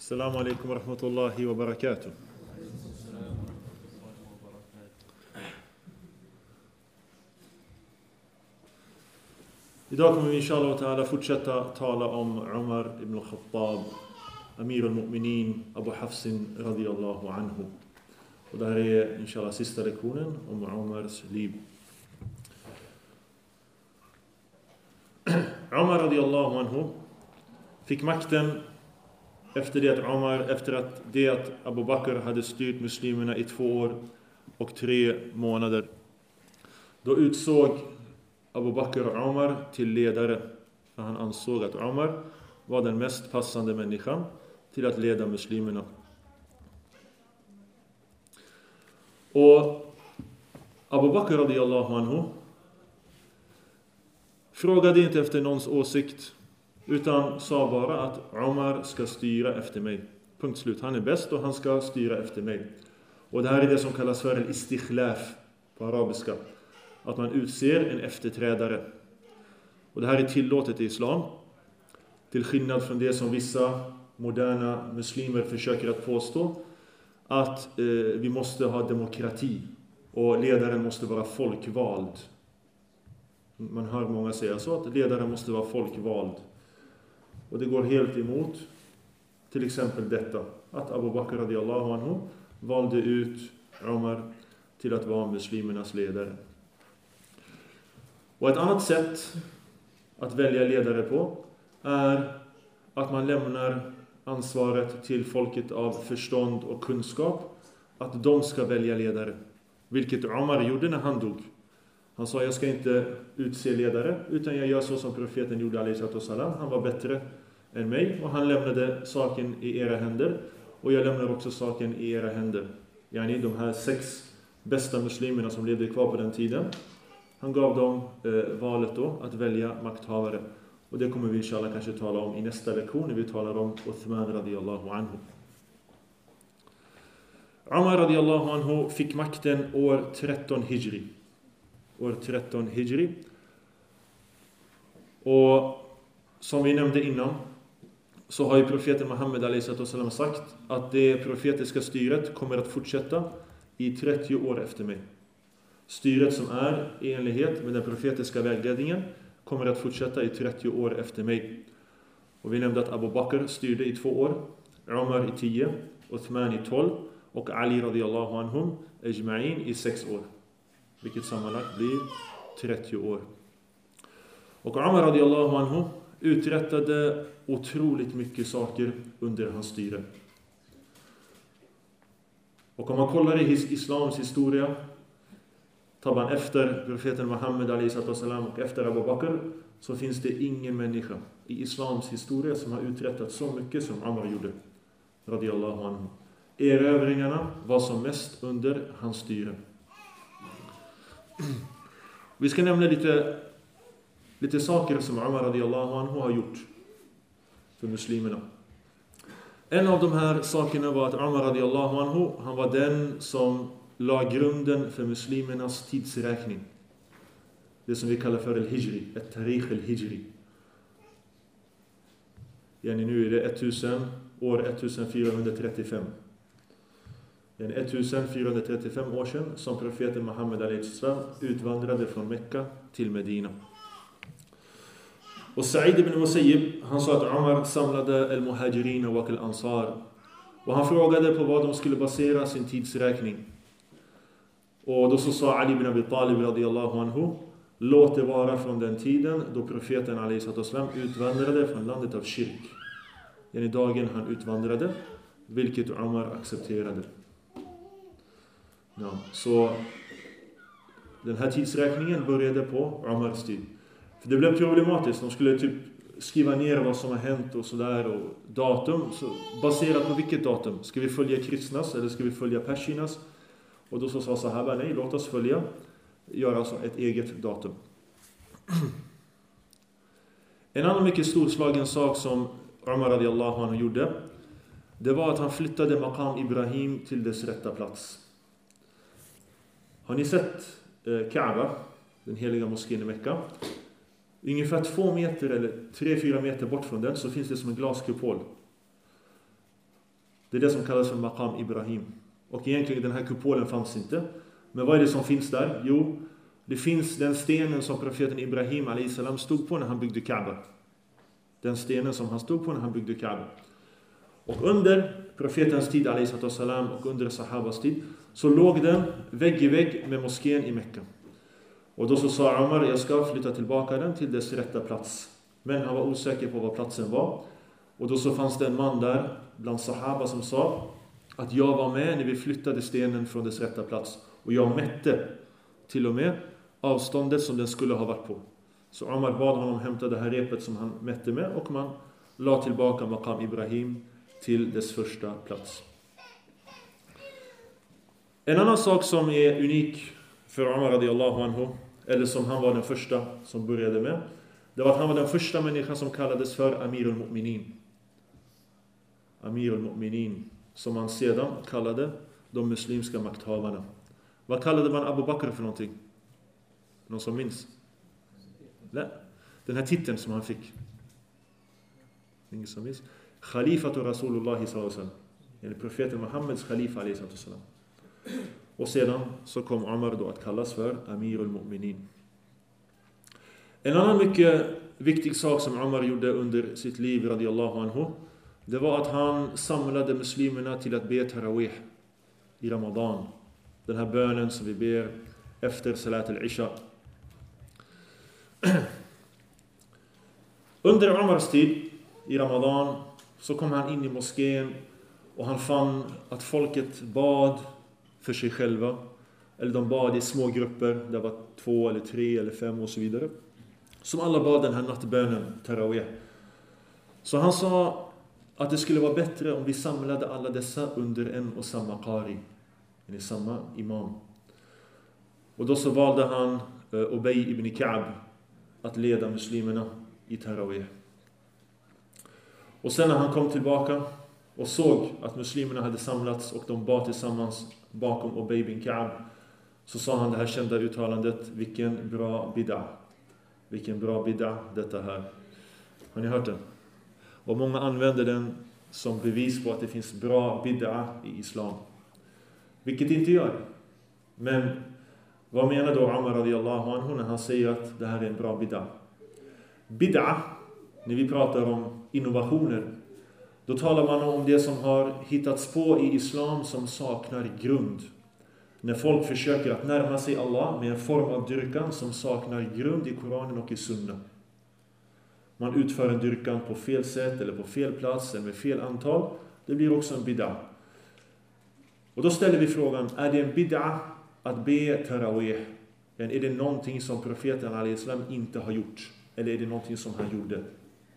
Assalamu alaikum wa rahmatullahi wa barakatuh. Idag kommer vi inshallah ta'ala fortsätta tala om Umar ibn al-Khattab, Amir al-Mu'minin, Abu Hafsin radiyallahu anhu. Och det här är inshallah sista lektionen om Umars liv. Umar radiyallahu anhu fick makten efter att Abu Bakr hade styrt muslimerna i 2 år och 3 månader. Då utsåg Abu Bakr och Umar till ledare, för han ansåg att Umar var den mest passande människan till att leda muslimerna. Och Abu Bakr radiyallahu anhu frågade inte efter någons åsikt, utan sa bara att Umar ska styra efter mig. Punkt slut. Han är bäst och han ska styra efter mig. Och det här är det som kallas för en istikhlaf på arabiska. Att man utser en efterträdare. Och det här är tillåtet i islam. Till skillnad från det som vissa moderna muslimer försöker att påstå. Att vi måste ha demokrati. Och ledaren måste vara folkvald. Man hör många säga så, att ledaren måste vara folkvald. Och det går helt emot till exempel detta. Att Abu Bakr radiyallahu anhu valde ut Umar till att vara muslimernas ledare. Och ett annat sätt att välja ledare på är att man lämnar ansvaret till folket av förstånd och kunskap. Att de ska välja ledare. Vilket Umar gjorde när han dog. Han sa, jag ska inte utse ledare, utan jag gör så som profeten gjorde alaihissalatu wassalam. Han var bättre än mig och han lämnade saken i era händer. Och jag lämnar också saken i era händer. Yani de här 6 bästa muslimerna som levde kvar på den tiden. Han gav dem valet då att välja makthavare. Och det kommer vi inshallah kanske tala om i nästa lektion när vi talar om Uthman radiyallahu anhu. Umar radiyallahu anhu fick makten år 13 hijri. År 13 hijri. Och som vi nämnde innan så har ju profeten Muhammed a.s.w. sagt att det profetiska styret kommer att fortsätta i 30 år efter mig. Styret som är i enlighet med den profetiska vägledningen kommer att fortsätta i 30 år efter mig. Och vi nämnde att Abu Bakr styrde i 2 år, Umar i 10, Uthman i 12 och Ali radiyallahu anhum ajma'in i 6 år. Vilket sammanlagt blir 30 år. Och Umar radiyallahu anhu uträttade otroligt mycket saker under hans styre. Och om man kollar i islams historia, tar man efter profeten Muhammed a.s.w. och efter Abu Bakr, så finns det ingen människa i islams historia som har uträttat så mycket som Umar gjorde. Radiyallahu anhu. Erövringarna var som mest under hans styre. Vi ska nämna lite saker som Umar radiyallahu anhu har gjort för muslimerna. En av de här sakerna var att Umar radiyallahu anhu, han var den som la grunden för muslimernas tidsräkning. Det som vi kallar för al-hijri, al-tarikh al-hijri. Yani nu är det år 1435. Det är 1435 år sedan som profeten Muhammed a.s. utvandrade från Mekka till Medina. Och Sa'id ibn Musayyib, han sa att Umar samlade al-muhajirin och al-ansar. Och han frågade på vad de skulle basera sin tidsräkning. Och då så sa Ali ibn Abi Talib radiyallahu anhu, låt det vara från den tiden då profeten a.s. utvandrade från landet av Shirk. Den dagen han utvandrade, vilket Umar accepterade. Ja, så den här tidsräkningen började på Umars tid. För det blev problematiskt. De skulle typ skriva ner vad som har hänt och sådär. Och datum, så baserat på vilket datum? Ska vi följa kristnas eller ska vi följa persinas? Och då så sa sahaba, nej, låt oss göra alltså ett eget datum. En annan mycket storslagen sak som Umar radiyallahu anhu gjorde, det var att han flyttade Maqam Ibrahim till dess rätta plats. Har ni sett Kaaba, den heliga moskén i Mekka? Ungefär 2 meter eller 3-4 meter bort från den så finns det som en glaskupol. Det är det som kallas för Maqam Ibrahim. Och egentligen den här kupolen fanns inte. Men vad är det som finns där? Jo, det finns den stenen som profeten Ibrahim a.s. stod på när han byggde Kaaba. Den stenen som han stod på när han byggde Kaaba. Och under profetens tid a.s. och under sahabas tid så låg den vägg i vägg med moskén i Mekka. Och då så sa Umar, jag ska flytta tillbaka den till dess rätta plats. Men han var osäker på vad platsen var. Och då så fanns det en man där bland sahaba som sa att jag var med när vi flyttade stenen från dess rätta plats. Och jag mätte till och med avståndet som den skulle ha varit på. Så Umar bad honom hämta det här repet som han mätte med och man la tillbaka Maqam Ibrahim till dess första plats. En annan sak som är unik för Umar radiyallahu anhu, eller som han var den första som började med, det var att han var den första människan som kallades för Amirul Mu'minin. Amirul Mu'minin, som man sedan kallade de muslimska makthavarna. Vad kallade man Abu Bakr för någonting? Någon som minns? Nej. Den här titeln som han fick. Ingen som minns? Khalifatu Rasulullah sallallahu alaihi wasallam. Eller profeten Muhammeds khalifa alaihi wasallam. Och sedan så kom Umar då att kallas för Amirul Mu'minin. En annan mycket viktig sak som Umar gjorde under sitt liv radiyallahu anhu, det var att han samlade muslimerna till att be tarawih i Ramadan. Den här bönen som vi ber efter salat al-isha. Under Umars tid i Ramadan så kom han in i moskén och han fann att folket bad för sig själva. Eller de bad i små grupper. Det var 2 eller 3 eller 5 och så vidare. Som alla bad den här nattbönen, tarawih. Så han sa att det skulle vara bättre om vi samlade alla dessa under en och samma qari. Eller samma imam. Och då så valde han Ubay ibn Ka'b att leda muslimerna i tarawih. Och sen när han kom tillbaka och såg att muslimerna hade samlats och de bad tillsammans bakom Ubay ibn Ka'b, så sa han det här kända uttalandet: vilken bra bid'a. Vilken bra bid'a detta här. Har ni hört den? Och många använder den som bevis på att det finns bra bid'a i islam. Vilket inte gör. Men vad menar då Umar radiyallahu anhu när han säger att det här är en bra bid'a? Bid'a, när vi pratar om innovationer, då talar man om det som har hittats på i islam som saknar grund. När folk försöker att närma sig Allah med en form av dyrkan som saknar grund i Koranen och i Sunna. Man utför en dyrkan på fel sätt eller på fel plats eller med fel antal. Det blir också en bid'a. Och då ställer vi frågan, är det en bid'a att be tarawih? Är det någonting som profeten al-Islam inte har gjort? Eller är det någonting som han gjorde?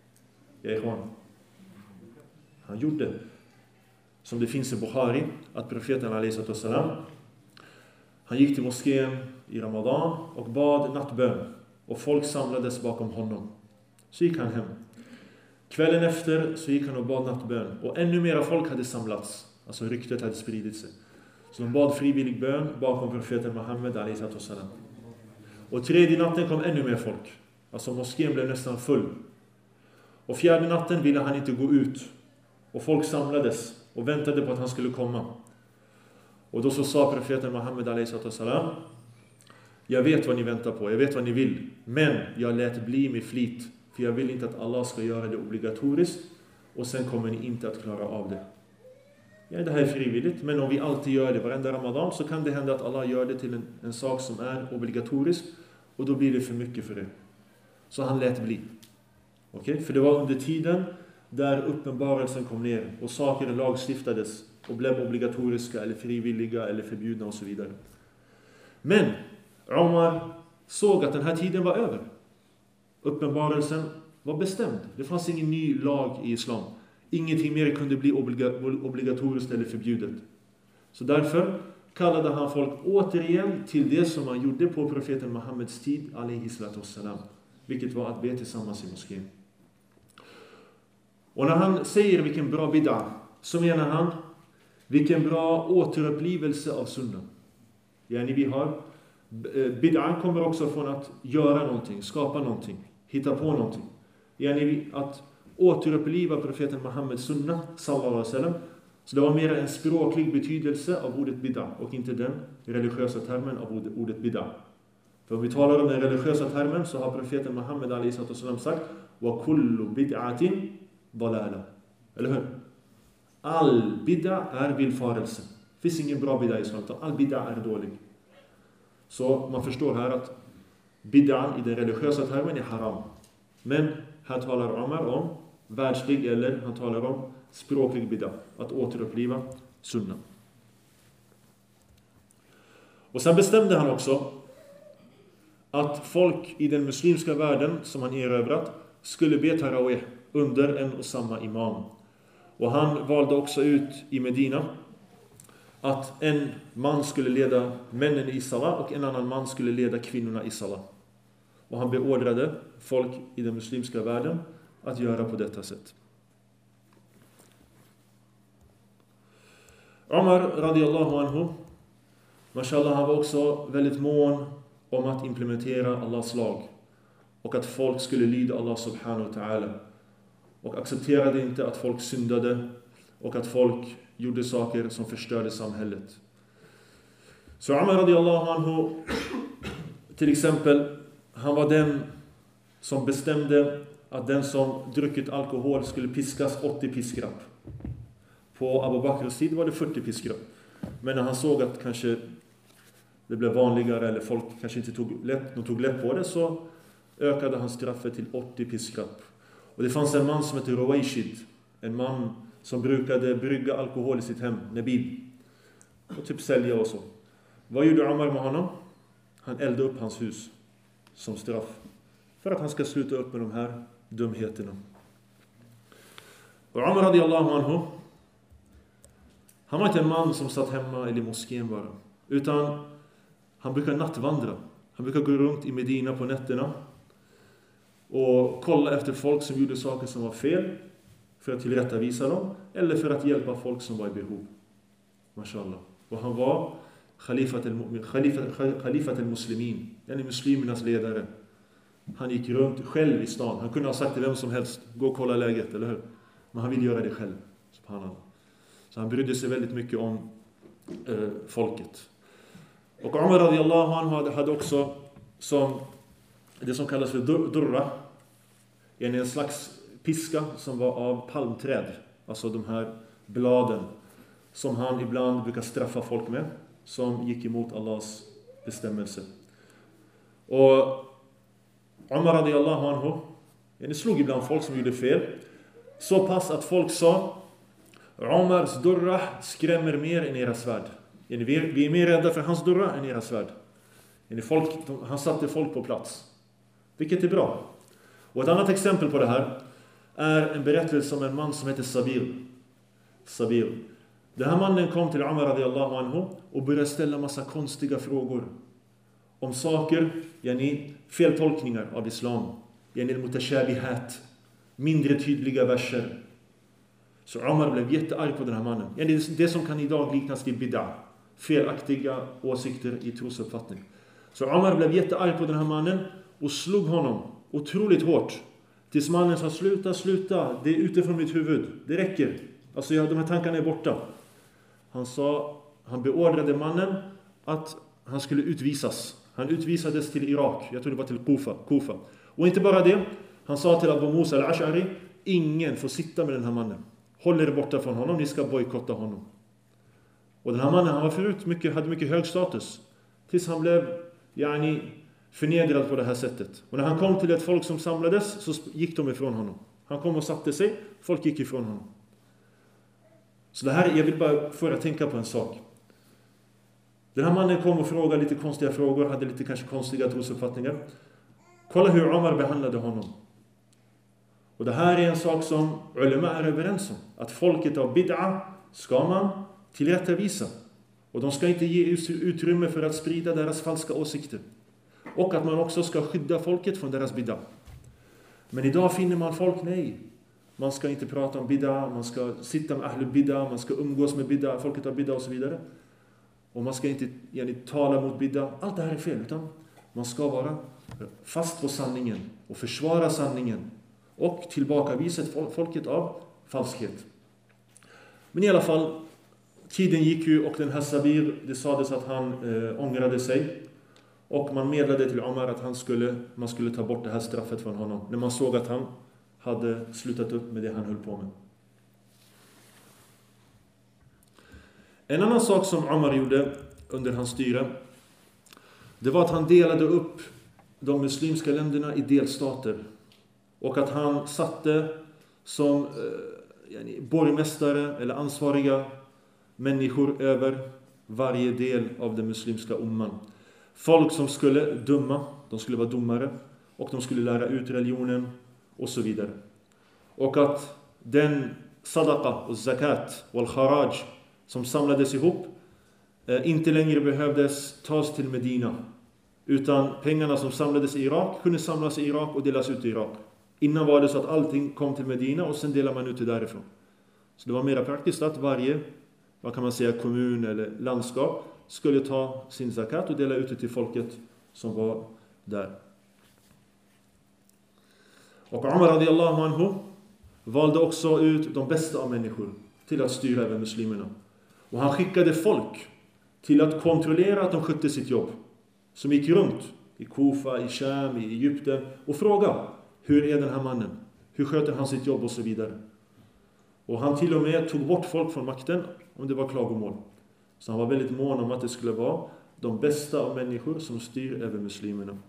Han gjorde. Som det finns i Bukhari, att profeten al-Islam, han gick till moskén i Ramadan och bad nattbön. Och folk samlades bakom honom. Så gick han hem. Kvällen efter så gick han och bad nattbön. Och ännu mera folk hade samlats. Alltså ryktet hade spridit sig. Så de bad frivillig bön bakom profeten Muhammed a.s. Och tredje natten kom ännu mer folk. Alltså moskén blev nästan full. Och fjärde natten ville han inte gå ut. Och folk samlades och väntade på att han skulle komma. Och då så sa profeten Muhammed a.s. jag vet vad ni väntar på, jag vet vad ni vill. Men jag lät bli med flit. För jag vill inte att Allah ska göra det obligatoriskt. Och sen kommer ni inte att klara av det. Ja, det här är frivilligt, men om vi alltid gör det varenda Ramadan så kan det hända att Allah gör det till en sak som är obligatorisk. Och då blir det för mycket för det. Så han lät bli. Okej? För det var under tiden där uppenbarelsen kom ner och saker lagstiftades och blev obligatoriska eller frivilliga eller förbjudna och så vidare. Men Umar såg att den här tiden var över. Uppenbarelsen var bestämd. Det fanns ingen ny lag i islam. Ingenting mer kunde bli obligatoriskt eller förbjudet. Så därför kallade han folk återigen till det som man gjorde på profeten Muhammeds tid, alaihi salatu wassalam, vilket var att be tillsammans i moskén. Och när han säger vilken bra bid'a, så menar han vilken bra återupplivelse av sunna. Yani vi har bid'a kommer också från att göra någonting, skapa någonting, hitta på någonting. Yani att återuppliva profeten Muhammeds sunna sallallahu alaihi wasallam Så det var mer en språklig betydelse av ordet bid'a och inte den religiösa termen av ordet bid'a. För om vi talar om den religiösa termen så har profeten Muhammed a.s. sagt wa kullu bid'atin dalala. Eller hur? All bid'a är villfarelse. Det finns ingen bra bid'a i islam, all bid'a är dålig. Så man förstår här att bid'an i den religiösa termen är haram. Men här talar Omar om världslig, eller han talar om språklig bid'a, att återuppliva sunna. Och sen bestämde han också att folk i den muslimska världen som han erövrat skulle be tarawih under en och samma imam. Och han valde också ut i Medina att en man skulle leda männen i salah och en annan man skulle leda kvinnorna i salah. Och han beordrade folk i den muslimska världen att göra på detta sätt. Omar radiyallahu anhu, mashallah, han var också väldigt mån om att implementera Allahs lag och att folk skulle lyda Allah subhanahu wa ta'ala, och accepterade inte att folk syndade och att folk gjorde saker som förstörde samhället. Så Omar radiyallahu anhu, till exempel, han var den som bestämde att den som druckit alkohol skulle piskas 80 piskrapp. På Abu Bakrs tid var det 40 piskrapp. Men när han såg att kanske det blev vanligare eller folk kanske inte tog lätt på det, så ökade han straffet till 80 piskrapp. Och det fanns en man som hette Ruwaishid, en man som brukade brygga alkohol i sitt hem, Nabil, och typ sälja och så. Vad gjorde Omar med honom? Han eldade upp hans hus som straff för att han ska sluta upp med de här dumheterna. Och Omar radiyallahu anhu, han var inte en man som satt hemma eller i moskén bara, utan han brukar nattvandra. Han brukar gå runt i Medina på nätterna och kolla efter folk som gjorde saker som var fel, för att tillrättavisa dem eller för att hjälpa folk som var i behov. Mashallah. Och han var Khalifat al-Muslimin, den är muslimernas ledare. Han gick runt själv i stan. Han kunde ha sagt till vem som helst, gå och kolla läget, eller hur? Men han ville göra det själv, subhanallah. Så han brydde sig väldigt mycket om folket. Och Omar radiyallahu anhu hade också som det som kallas för durra, en slags piska som var av palmträd, alltså de här bladen som han ibland brukar straffa folk med, som gick emot Allahs bestämmelse. Och Omar radiyallahu anhu, det slog ibland folk som gjorde fel, så pass att folk sa Omars durra skrämmer mer än era svärd. Vi är mer rädda för hans durra än era svärd. Han satte folk på plats, vilket är bra. Och ett annat exempel på det här är en berättelse om en man som heter Sabir. Den här mannen kom till Omar radiyallahu anhu och började ställa massa konstiga frågor om saker, feltolkningar av islam, mutashabihat, mindre tydliga verser. Så Omar blev jättearg på den här mannen. Det som kan idag liknas vid bid'a, felaktiga åsikter i trosuppfattning. Så Omar blev jättearg på den här mannen och slog honom otroligt hårt. Tills mannen sa, sluta, det är utifrån mitt huvud, det räcker. Alltså de här tankarna är borta. Han beordrade mannen att han skulle utvisas. Han utvisades till Irak, jag tror det var till Kufa. Och inte bara det, han sa till Abu Musa al-Ash'ari, ingen får sitta med den här mannen. Håll er borta från honom, ni ska bojkotta honom. Och den här mannen, han var förut hade mycket hög status. Tills han blev förnedrad på det här sättet. Och när han kom till ett folk som samlades, så gick de ifrån honom. Han kom och satte sig, folk gick ifrån honom. Så det här, jag vill bara få er att tänka på en sak. Den här mannen kom och frågade lite konstiga frågor, hade lite kanske konstiga trosuppfattningar. Kolla hur Omar behandlade honom. Och det här är en sak som ulema är överens om. Att folket av bid'a ska man tillrättavisa. Och de ska inte ge utrymme för att sprida deras falska åsikter. Och att man också ska skydda folket från deras bid'a. Men idag finner man folk, nej. Man ska inte prata om bid'a, man ska sitta med ahlul bid'a, man ska umgås med bid'a, folket av bid'a och så vidare. Och man ska inte tala mot bid'a. Allt det här är fel, utan man ska vara fast på sanningen och försvara sanningen och tillbakavisa folket av falskhet. Men i alla fall, tiden gick ju och den här Sabir, det sades att han ångrade sig. Och man meddelade till Omar att man skulle ta bort det här straffet från honom. När man såg att han hade slutat upp med det han höll på med. En annan sak som Omar gjorde under hans styre, det var att han delade upp de muslimska länderna i delstater. Och att han satte som borgmästare eller ansvariga människor över varje del av den muslimska umman. Folk som skulle döma, de skulle vara domare och de skulle lära ut religionen och så vidare. Och att den sadaqa och zakat och kharaj som samlades ihop inte längre behövdes tas till Medina. Utan pengarna som samlades i Irak kunde samlas i Irak och delas ut i Irak. Innan var det så att allting kom till Medina och sen delar man ut det därifrån. Så det var mer praktiskt att varje, vad kan man säga, kommun eller landskap skulle ta sin zakat och dela ut det till folket som var där. Och Umar radiyallahu anhu valde också ut de bästa av människor till att styra över muslimerna. Och han skickade folk till att kontrollera att de skötte sitt jobb. Som gick runt i Kufa, i Sham, i Egypten och frågade: hur är den här mannen? Hur sköter han sitt jobb och så vidare. Och han till och med tog bort folk från makten om det var klagomål. Så han var väldigt mån om att det skulle vara de bästa av människor som styr över muslimerna.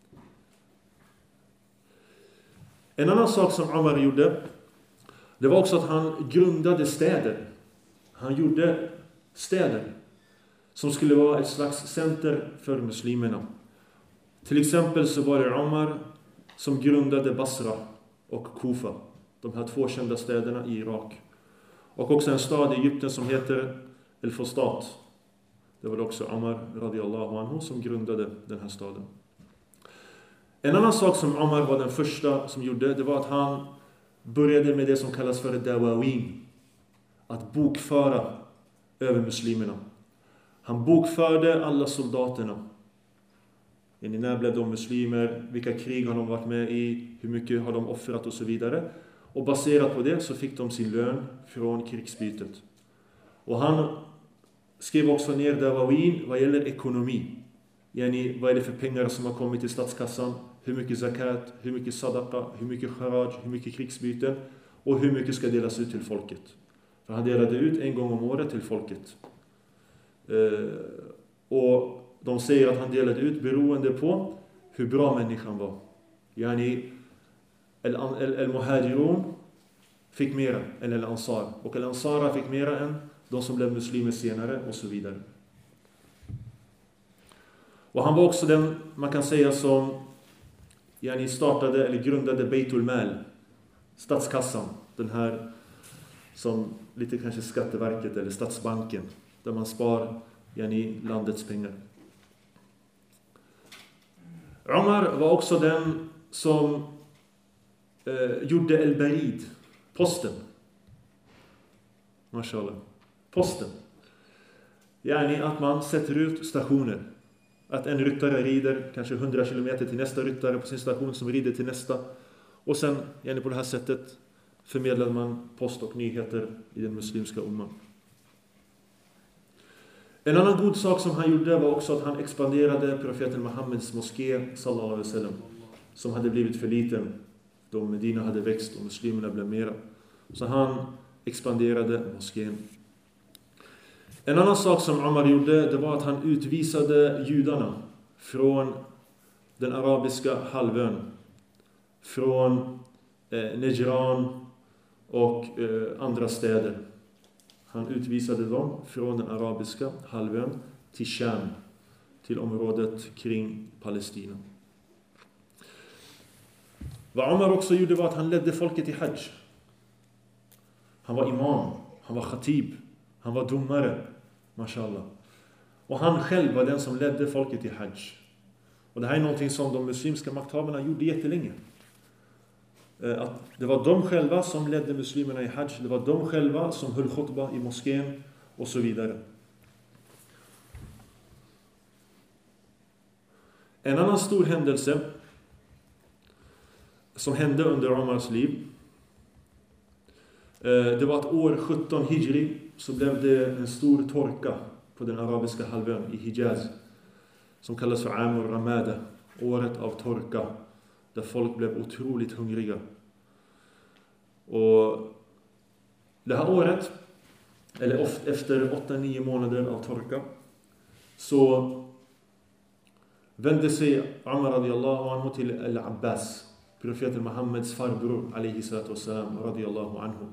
En annan sak som Umar gjorde, det var också att han grundade städer. Han gjorde städer som skulle vara ett slags center för muslimerna. Till exempel så var det Umar som grundade Basra och Kufa. De här två kända städerna i Irak. Och också en stad i Egypten som heter El-Fustat. Det var också Umar radiyallahu anhu som grundade den här staden. En annan sak som Umar var den första som gjorde, det var att han började med det som kallas för dawawin. Att bokföra över muslimerna. Han bokförde alla soldaterna. När blev de muslimer? Vilka krig har de varit med i? Hur mycket har de offrat och så vidare. Och baserat på det så fick de sin lön från krigsbytet. Och han skrev också ner dawawin vad gäller ekonomi. Vad är det för pengar som har kommit till statskassan? Hur mycket zakat? Hur mycket sadaqa? Hur mycket kharaj? Hur mycket krigsbyten? Och hur mycket ska delas ut till folket? För han delade ut en gång om året till folket. Och de säger att han delade ut beroende på hur bra människan var. El-Muhajirun fick mera än El-Ansar. Och El-Ansara fick mera än de som blev muslimer senare och så vidare. Och han var också den, man kan säga, som startade eller grundade Beitul Mal, statskassan. Den här som lite kanske Skatteverket eller Statsbanken, där man spar landets pengar. Umar var också den som gjorde El-Barid, posten. Mashallah. Posten. Att man sätter ut stationer. Att en ryttare rider kanske 100 kilometer till nästa ryttare på sin station som rider till nästa. Och sen på det här sättet förmedlar man post och nyheter i den muslimska umman. En annan god sak som han gjorde var också att han expanderade profeten Muhammeds moské sallallahu alaihi wasallam, som hade blivit för liten då Medina hade växt och muslimerna blev mera. Så han expanderade moskén. En annan sak som Umar gjorde, det var att han utvisade judarna från den arabiska halvön, från Nejran och andra städer. Han utvisade dem från den arabiska halvön till Sham, till området kring Palestina. Vad Umar också gjorde var att han ledde folket i hajj. Han var imam, han var khatib, han var domare, mashallah. Och han själv var den som ledde folket i hajj. Och det här är någonting som de muslimska makthavarna gjorde jättelänge. Att det var de själva som ledde muslimerna i hajj. Det var de själva som höll khutbah i moskén och så vidare. En annan stor händelse som hände under Umars liv, Det var ett år 17 hijri, så blev det en stor torka på den arabiska halvön i Hijaz, som kallas för Amur Ramada, året av torka, där folk blev otroligt hungriga. Och det här året, eller efter 8-9 månader av torka, så vände sig Umar radiyallahu anhu till Al-Abbas, profeten Muhammeds farbror alayhi salatu wassalam radiyallahu anhu.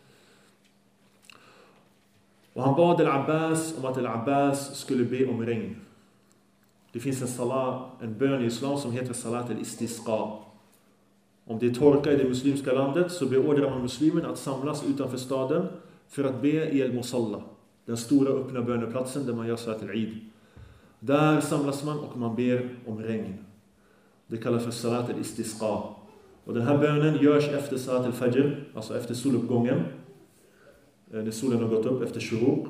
Och han bad Al-Abbas om att Al-Abbas skulle be om regn. Det finns en bön i islam som heter salat al-istisqa. Om det är torka i det muslimska landet så beordrar man muslimen att samlas utanför staden för att be i al-musalla, den stora öppna böneplatsen där man gör salat al-Eid. Där samlas man och man ber om regn. Det kallas för salat al-istisqa. Och den här bönen görs efter salat al-fajr, alltså efter soluppgången. När solen har gått upp efter shuruq.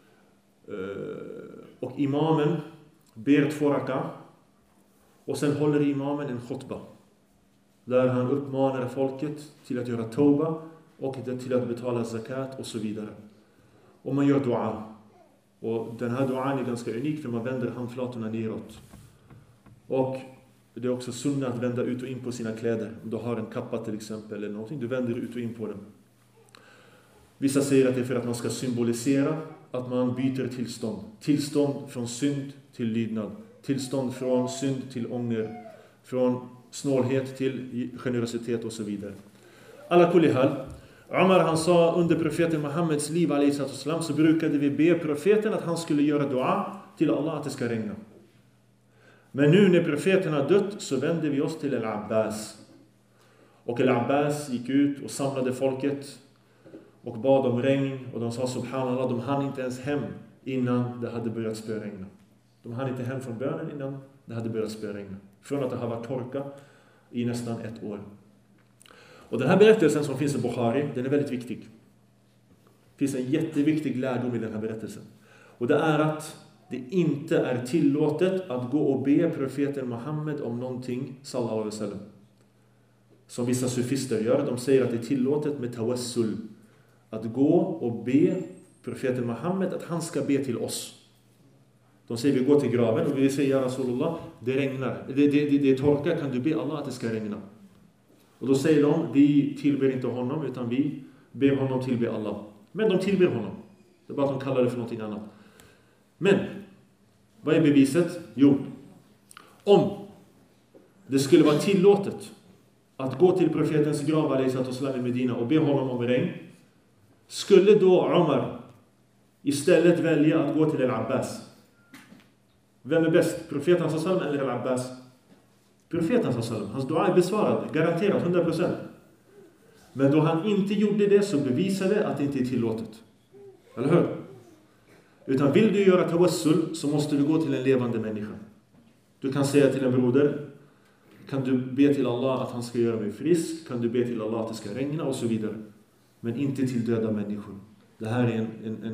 Och imamen ber 2 raka. Och sen håller imamen en khutba, där han uppmanar folket till att göra tauba och till att betala zakat och så vidare. Och man gör dua. Och den här duan är ganska unik, för man vänder handflatorna neråt. Och det är också sunna att vända ut och in på sina kläder. Om du har en kappa till exempel eller någonting, du vänder ut och in på den. Vissa säger att det är för att man ska symbolisera att man byter tillstånd. Tillstånd från synd till lydnad. Tillstånd från synd till ånger. Från snålhet till generositet och så vidare. Alla kulli hal. Umar, han sa under profeten Muhammeds liv alayhi salatu wassalam, så brukade vi be profeten att han skulle göra dua till Allah att det ska regna. Men nu när profeten har dött så vände vi oss till Al-Abbas. Och Al-Abbas gick ut och samlade folket och bad om regn. Och de sa subhanallah, de hann inte ens hem innan det hade börjat spöregna. De hann inte hem från bönen innan det hade börjat spöregna. Från att det har varit torka i nästan 1 år. Och den här berättelsen som finns i Bukhari, den är väldigt viktig. Det finns en jätteviktig lärdom i den här berättelsen. Och det är att det inte är tillåtet att gå och be profeten Muhammed om någonting, sallallahu alaihi wasallam. Som vissa sufister gör. De säger att det är tillåtet med tawassul. Att gå och be profeten Muhammed att han ska be till oss. De säger vi går till graven och vi säger ja Rasulullah, det regnar. Det torkar, kan du be Allah att det ska regna? Och då säger de, vi tillber inte honom utan vi ber honom tillbe Allah. Men de tillber honom. Det är bara att de kallar det för någonting annat. Men, vad är beviset? Jo, om det skulle vara tillåtet att gå till profetens grav alayhi salatu wassalam i Medina och be honom om regn, skulle då Umar istället välja att gå till Al-Abbas? Vem är bäst? Profeten sallallahu eller Al-Abbas? Profeten sallallahu. Hans dua är besvarad, garanterat 100%. Men då han inte gjorde det så bevisade att det inte är tillåtet. Eller hur? Utan vill du göra tawassul så måste du gå till en levande människa. Du kan säga till en broder, kan du be till Allah att han ska göra mig frisk? Kan du be till Allah att det ska regna? Och så vidare. Men inte till döda människor. Det här är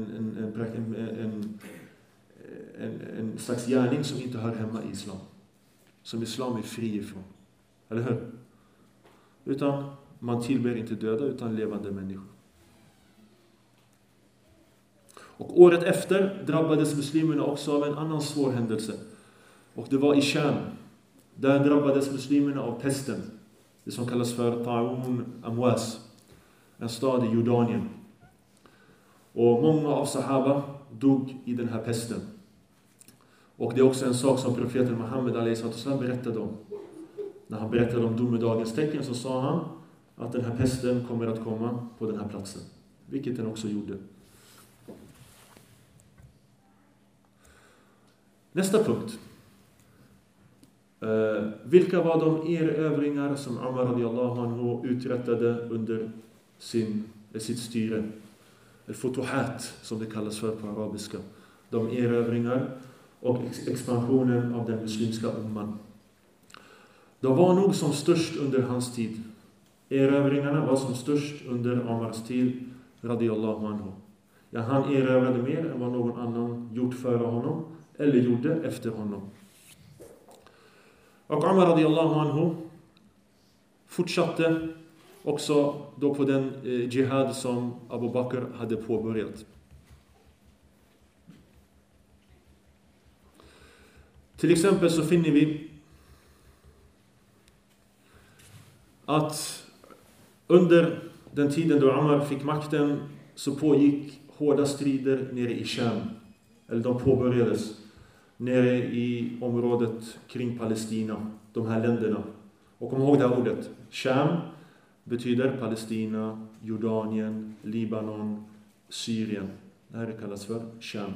en slags gärning som inte hör hemma i islam. Som islam är fri ifrån. Eller hur? Utan man tillber inte döda utan levande människor. Och året efter drabbades muslimerna också av en annan svår händelse. Och det var i Sham. Där drabbades muslimerna av pesten. Det som kallas för Ta'un Amwas. En stad i Jordanien. Och många av sahaba dog i den här pesten. Och det är också en sak som profeten Muhammed a.s. berättade om. När han berättade om domedagens tecken så sa han att den här pesten kommer att komma på den här platsen. Vilket den också gjorde. Nästa punkt. Vilka var de erövringar som Umar radiyallahu anhu uträttade under sitt styre? Al-Futuhat som det kallas för på arabiska. De erövringar och expansionen av den muslimska umman. De var nog som störst under hans tid. Erövringarna var som störst under Umars tid radiyallahu anhu. Ja, han erövrade mer än vad någon annan gjort före honom eller gjorde efter honom. Och Umar radiyallahu anhu fortsatte också då på den jihad som Abu Bakr hade påbörjat. Till exempel så finner vi att under den tiden då Umar fick makten så pågick hårda strider nere i Sham. Eller de påbörjades nere i området kring Palestina, de här länderna. Och kom ihåg det här ordet. Sham betyder Palestina, Jordanien, Libanon, Syrien. Det här kallas för Sham.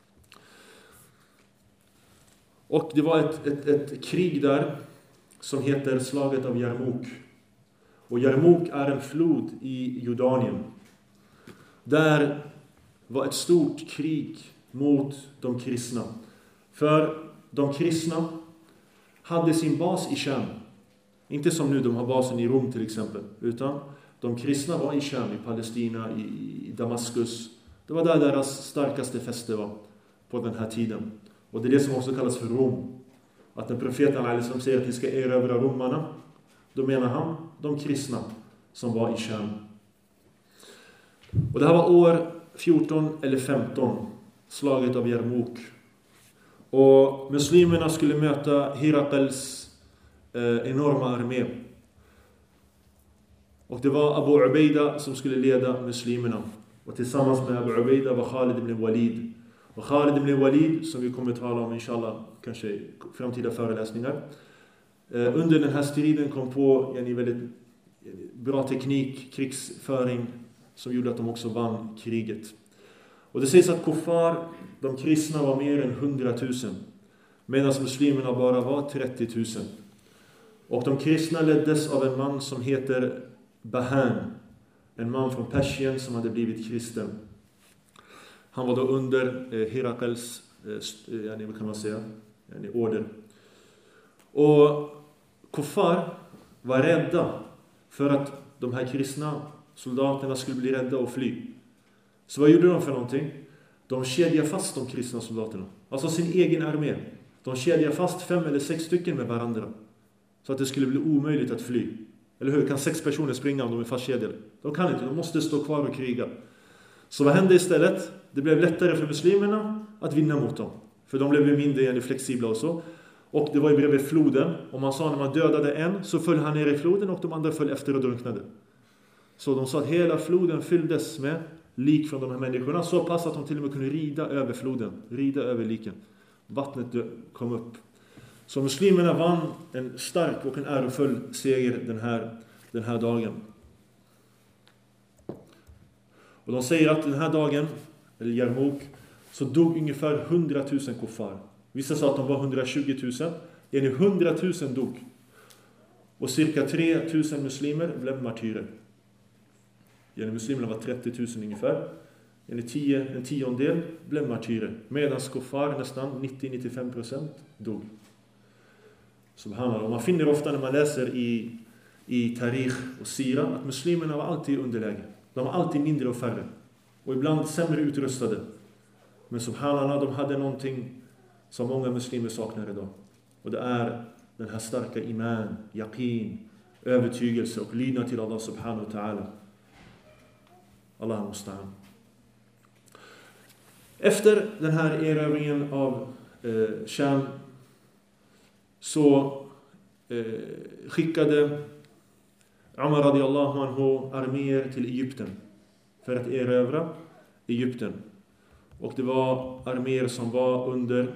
Och det var ett krig där som heter slaget av Jarmuk. Och Jarmuk är en flod i Jordanien. Där var ett stort krig mot de kristna. För de kristna hade sin bas i Sham. Inte som nu, de har basen i Rom till exempel. Utan de kristna var i Sham, i Palestina, i Damaskus. Det var där deras starkaste fäste var på den här tiden. Och det är det som också kallas för Rom. Att när profeten som säger att ni ska erövra romarna, då menar han de kristna som var i Sham. Och det här var år 14 eller 15, slaget av Jarmuk. Och muslimerna skulle möta Herakles enorma armé. Och det var Abu Ubaida som skulle leda muslimerna. Och tillsammans med Abu Ubaida var Khalid ibn Walid. Och Khalid ibn Walid, som vi kommer att tala om inshallah, kanske i framtida föreläsningar. Under den här striden kom på en väldigt bra teknik, krigsföring, som gjorde att de också vann kriget. Och det sägs att kuffar, de kristna, var mer än 100 000. Medan muslimerna bara var 30 000. Och de kristna leddes av en man som heter Bahan. En man från Persien som hade blivit kristen. Han var då under Herakles vad kan man säga, order. Och kuffar var rädda för att de här kristna soldaterna skulle bli rädda och fly. Så vad gjorde de för någonting? De kedjade fast de kristna soldaterna. Alltså sin egen armé. De kedjade fast 5 eller 6 stycken med varandra. Så att det skulle bli omöjligt att fly. Eller hur? Kan 6 personer springa om de är fastkedjade? De kan inte, de måste stå kvar och kriga. Så vad hände istället? Det blev lättare för muslimerna att vinna mot dem. För de blev mindre flexibla och så. Och det var ju bredvid floden. Och man sa när man dödade en så föll han ner i floden och de andra föll efter och drunknade. Så de sa att hela floden fylldes med lik från de här människorna. Så pass att de till och med kunde rida över floden. Rida över liken. Vattnet kom upp. Så muslimerna vann en stark och en ärofull seger den här dagen. Och de säger att den här dagen, eller Jarmuk, så dog ungefär 100 000 kuffar. Vissa sa att de var 120 000. 100 000 dog. Och cirka 3 000 muslimer blev martyrer. Muslimerna var 30 000 ungefär. En tiondel blev martyrer. Medan kuffar nästan 90-95% dog. Subhanallah. Och man finner ofta när man läser i tarikh och sira att muslimerna var alltid i underläge. De var alltid mindre och färre. Och ibland sämre utrustade. Men subhanallah, de hade någonting som många muslimer saknar idag. Och det är den här starka iman, yaqin, övertygelse och lydnad till Allah subhanahu wa ta'ala. Allah musta'an. Efter den här erövringen av Sham så skickade Umar radiyallahu anhu arméer till Egypten för att erövra Egypten. Och det var arméer som var under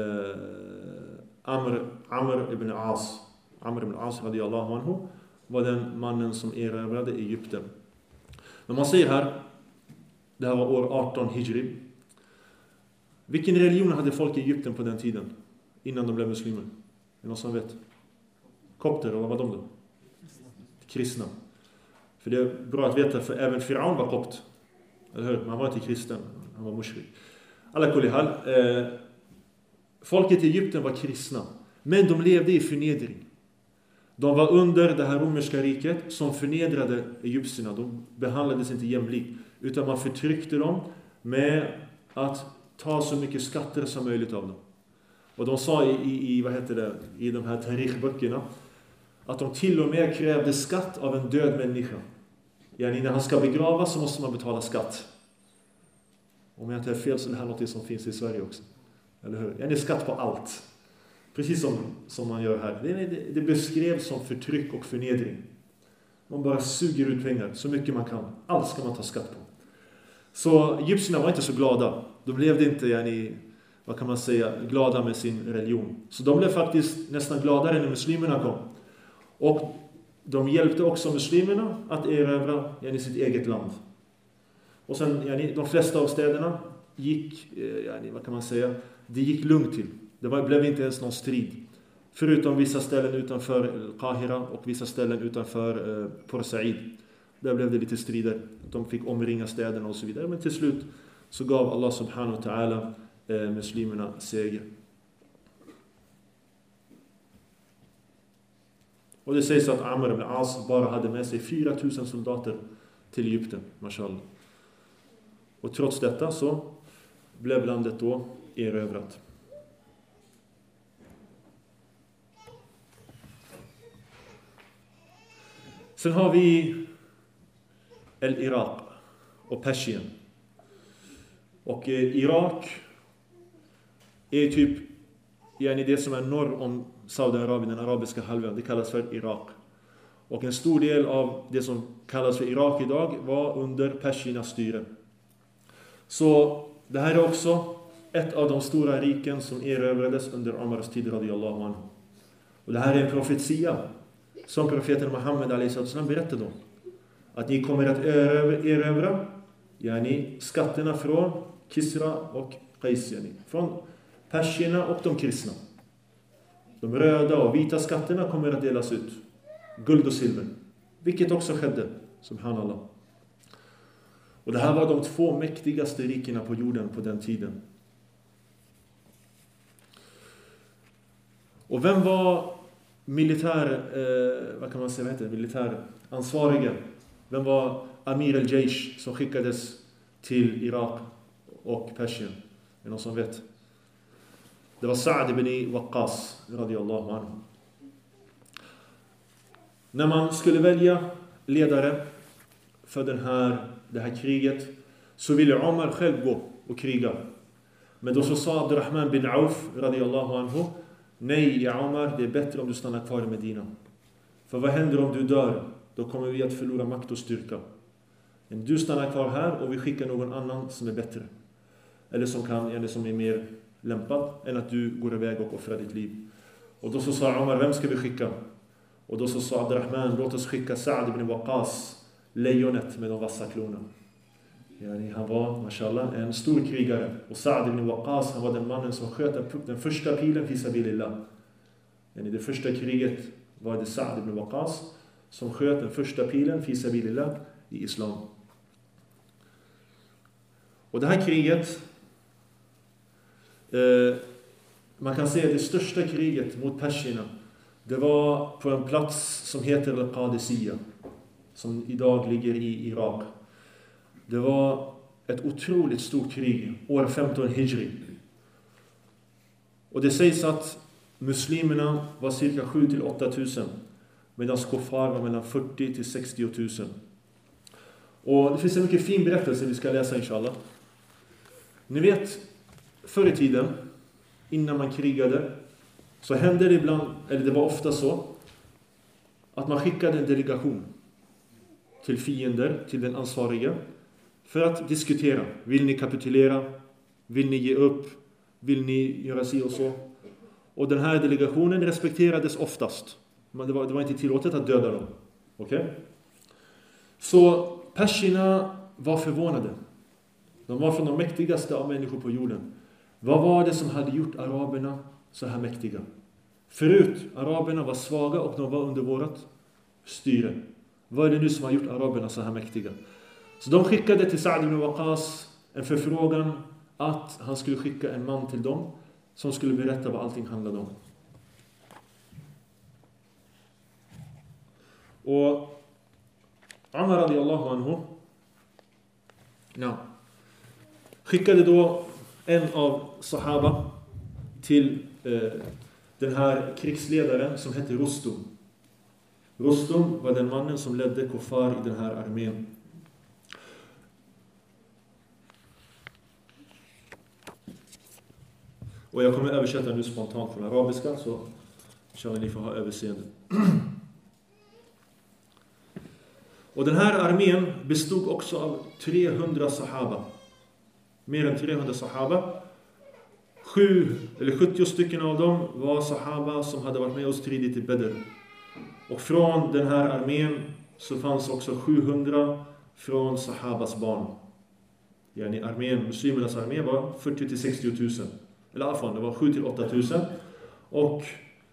Amr ibn As. Amr ibn As radiyallahu anhu var den mannen som erövrade Egypten. Men man säger här, det här var år 18 Hijri. Vilken religion hade folk i Egypten på den tiden? Innan de blev muslimer? Är det någon som vet? Kopter, eller vad var de då? Kristna. För det är bra att veta, för även Firaun var kopt. Eller hur? Han var inte kristen, han var mushrik. Alla kulihal. Folket i Egypten var kristna. Men de levde i förnedring. De var under det här romerska riket som förnedrade egyptierna. De behandlades inte jämlikt. Utan man förtryckte dem med att ta så mycket skatter som möjligt av dem. Och de sa i de här tarikhböckerna att de till och med krävde skatt av en död människa. Yani när han ska begravas så måste man betala skatt. Om jag inte är fel så är det här något som finns i Sverige också. Eller hur? Yani skatt på allt. Precis som man gör här. Det beskrevs som förtryck och förnedring. Man bara suger ut pengar så mycket man kan. Allt ska man ta skatt på. Så egyptierna var inte så glada. De levde inte, vad kan man säga, glada med sin religion. Så de blev faktiskt nästan gladare när muslimerna kom. Och de hjälpte också muslimerna att erövra sitt eget land. Och sen, de flesta av städerna gick, vad kan man säga, det gick lugnt till. Det blev inte ens någon strid. Förutom vissa ställen utanför Qahira och vissa ställen utanför Port Said. Där blev det lite strider. De fick omringa städerna och så vidare. Men till slut så gav Allah subhanahu wa ta'ala muslimerna seger. Och det sägs att Amr ibn As bara hade med sig 4000 soldater till Egypten, mashallah. Och trots detta så blev landet då erövrat. Sen har vi Irak och Persien. Och Irak är typ det som är norr om Saudiarabien, den arabiska halvön. Det kallas för Irak. Och en stor del av det som kallas för Irak idag var under Persiernas styre. Så det här är också ett av de stora riken som erövrades under Omars tid radiyallahu anhu. Och det här är en profetia som profeten Muhammed a.s. berättade om. Att ni kommer att erövra skatterna från Kisra och Qais, från persierna och de kristna. De röda och vita skatterna kommer att delas ut. Guld och silver. Vilket också skedde, subhanallah. Och det här var de 2 mäktigaste rikena på jorden på den tiden. Och vem var militär ansvariga? Vem var Amir al-Jaysh som skickades till Irak och Persien? Är det någon som vet? Det var Sa'd ibn Waqqas radiyallahu anhu. När man skulle välja ledare för det här kriget så ville Omar själv gå och kriga. Men då så sa Abdurrahman bin Auf radiyallahu anhu: nej, Omar, det är bättre om du stannar kvar i Medina. För vad händer om du dör? Då kommer vi att förlora makt och styrka. Men du stannar kvar här och vi skickar någon annan som är bättre. Eller som är mer lämpad än att du går iväg och offrar ditt liv. Och då så sa Omar: vem ska vi skicka? Och då så sa Abdurrahman: låt oss skicka Sa'd ibn Waqqas, lejonet med de vassa klorna. Han var, mashallah, en stor krigare. Och Sa'd ibn Waqqas, han var den mannen som sköt den första pilen fi sabilillah. I det första kriget var det Sa'd ibn Waqqas som sköt den första pilen fi sabilillah i islam. Och det här kriget, man kan säga det största kriget mot persierna, det var på en plats som heter Al-Qadisiyah, som idag ligger i Irak. Det var ett otroligt stort krig, år 15 Hijri. Och det sägs att muslimerna var cirka 7-8 000, medan kuffar var mellan 40-60 000. Och det finns en mycket fin berättelse vi ska läsa inshallah. Ni vet, förr i tiden, innan man krigade, så hände det ibland, eller det var ofta så, att man skickade en delegation till fiender, till den ansvariga, för att diskutera. Vill ni kapitulera? Vill ni ge upp? Vill ni göra si och så? Och den här delegationen respekterades oftast. Men det var inte tillåtet att döda dem. Okej? Så persierna var förvånade. De var från de mäktigaste av människor på jorden. Vad var det som hade gjort araberna så här mäktiga? Förut, araberna var svaga och de var under vårt styre. Vad är det nu som har gjort araberna så här mäktiga? Så de skickade till Sa'd ibn Waqqas en förfrågan att han skulle skicka en man till dem som skulle berätta vad allting handlade om. Och Umar radiyallahu anhu skickade då en av sahaba till den här krigsledaren som hette Rustum. Rustum var den mannen som ledde kuffar i den här armén. Och jag kommer översätta nu spontant från arabiska, så känner ni får ha överseende. Och den här armén bestod också av 300 sahaba. Mer än 300 sahaba. 70 stycken av dem var sahaba som hade varit med och stridit i Badr. Och från den här armén så fanns också 700 från sahabas barn. Yani armén, muslimernas armé var 40 till 60 000. Eller i alla fall, det var 7 till 8 000. Och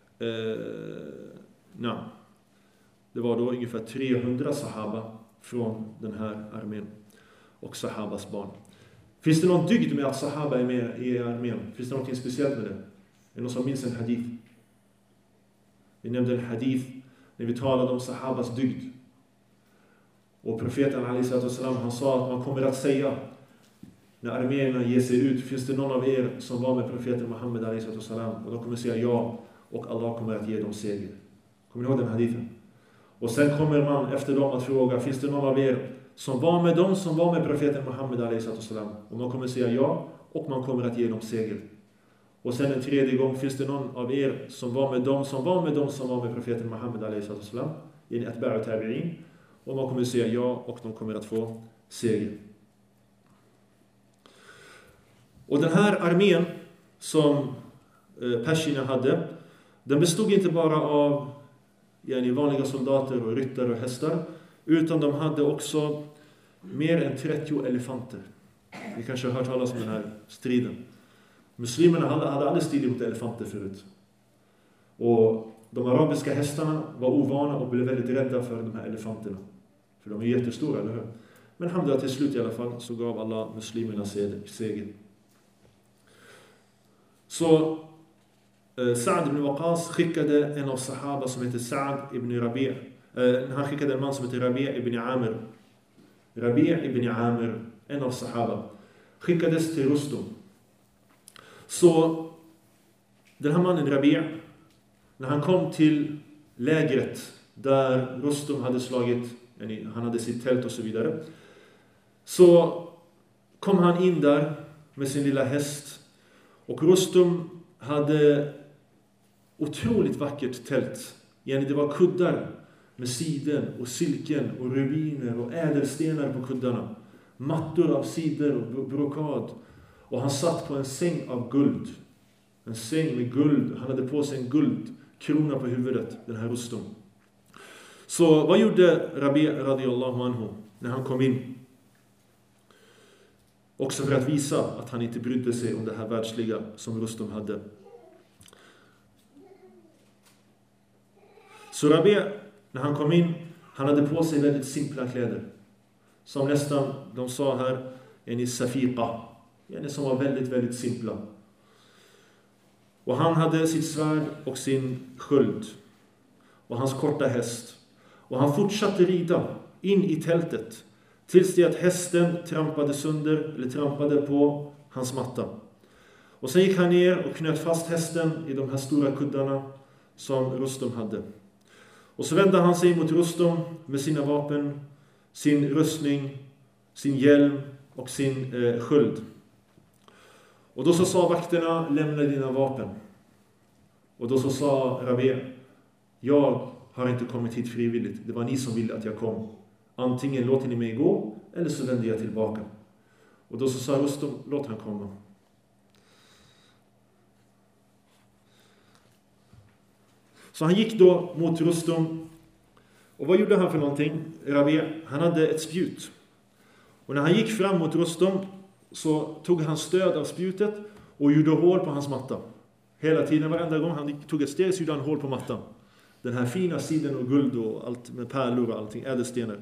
det var då ungefär 300 sahaba från den här armén. Och sahabas barn. Finns det någon dygd med att sahaba är med i armén? Finns det något speciellt med det? Är det någon som minns en hadith? Vi nämnde en hadith när vi talade om sahabas dygd. Och profeten ﷺ, han sa att man kommer att säga när arméerna ger sig ut, finns det någon av er som var med profeten Muhammed ﷺ? Och de kommer att säga ja, och Allah kommer att ge dem seger. Kommer ni ihåg den hadithen? Och sen kommer man efter dem att fråga, finns det någon av er som var med dem som var med profeten Muhammed ﷺ? Och man kommer att säga ja, och man kommer att ge dem seger. Och sen en tredje gång, finns det någon av er som var med dem som var med dem som var med profeten Muhammed ﷺ? I en atba'u tabi'in. Och man kommer att säga ja, och de kommer att få seger. Och den här armén som perserna hade, den bestod inte bara av vanliga soldater och ryttare och hästar, utan de hade också mer än 30 elefanter. Ni kanske har hört talas om den här striden. Muslimerna hade aldrig stridit mot elefanter förut. Och de arabiska hästarna var ovana och blev väldigt rädda för de här elefanterna. För de är jättestora, eller hur? Men hamnade till slut i alla fall, så gav alla muslimerna seger. Så Sa'd ibn Waqas skickade en av sahaba som heter Sa'd ibn Rabi'. Han skickade en man som heter Rabi' ibn Amir. Rabi' ibn Amir, en av sahaba, skickades till Rustum. Så den här mannen Rabi', när han kom till lägret där Rustum hade slagit, han hade sitt tält och så vidare, så kom han in där med sin lilla häst. Och Rustum hade otroligt vackert tält. Det var kuddar med siden och silken och rubiner och ädelstenar på kuddarna. Mattor av sidor och brokad. Och han satt på en säng av guld. En säng med guld. Han hade på sig en guldkrona på huvudet, den här Rustum. Så vad gjorde Rabi radiyallahu anhu när han kom in? Också för att visa att han inte brydde sig om det här världsliga som Rustum hade. Så Rabi, när han kom in, han hade på sig väldigt simpla kläder. Som nästan, de sa här, en i safiqa. Som var väldigt, väldigt simpla. Och han hade sitt svärd och sin sköld. Och hans korta häst. Och han fortsatte rida in i tältet. Tills det att hästen trampade på hans matta. Och sen gick han ner och knöt fast hästen i de här stora kuddarna som Rustum hade. Och så vände han sig mot Rustum med sina vapen, sin rustning, sin hjälm och sin sköld. Och då så sa vakterna, lämna dina vapen. Och då så sa Rabi, jag har inte kommit hit frivilligt. Det var ni som ville att jag kom. Antingen låter ni mig gå, eller så vänder jag tillbaka. Och då så sa Rustum, låt han komma. Så han gick då mot Rustum. Och vad gjorde han för någonting? Rabi, han hade ett spjut. Och när han gick fram mot Rustum så tog han stöd av spjutet och gjorde hål på hans matta. Hela tiden, varenda gång han tog ett steg så gjorde han hål på mattan. Den här fina sidan och guld och allt med pärlor och allting, ädelstenar.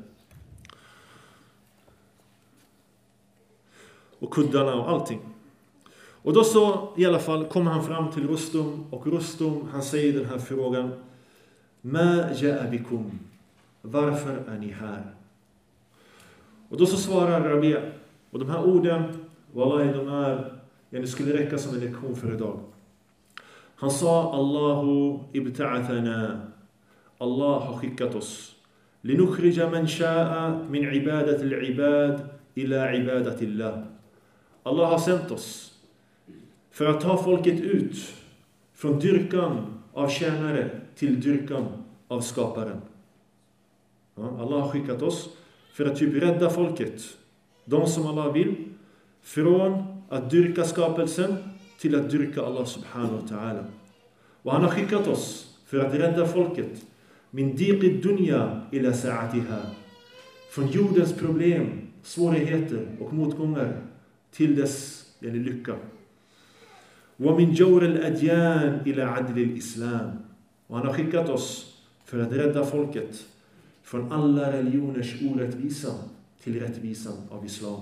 Och kuddarna och allting. Och då så i alla fall kommer han fram till Rustum. Och Rustum, han säger den här frågan: Ma ja'a bikum? Varför är ni här? Och då så svarar Rabi. Och de här orden, wallahi, det skulle räcka som en lektion för idag. Han sa: Allahu ibta'athana. Allah har skickat oss. لِنُخْرِجَ مَنْ شَاءَ مِنْ عِبَادَةِ الْعِبَادِ إِلَى عِبَادَةِ اللَّهِ. Allah har sänt oss för att ta folket ut från dyrkan av tjänare till dyrkan av skaparen. Allah har skickat oss för att typ rädda folket, de som Allah vill, från att dyrka skapelsen till att dyrka Allah subhanahu wa ta'ala. Och han har skickat oss för att rädda folket min diqid dunya ila sa'atiha, från jordens problem, svårigheter och motgångar till dess lycka. Wa min jawr al-adyan ila adl al-islam. Och han har skickat oss för att rädda folket från alla religioners orättvisa till rättvisan av islam.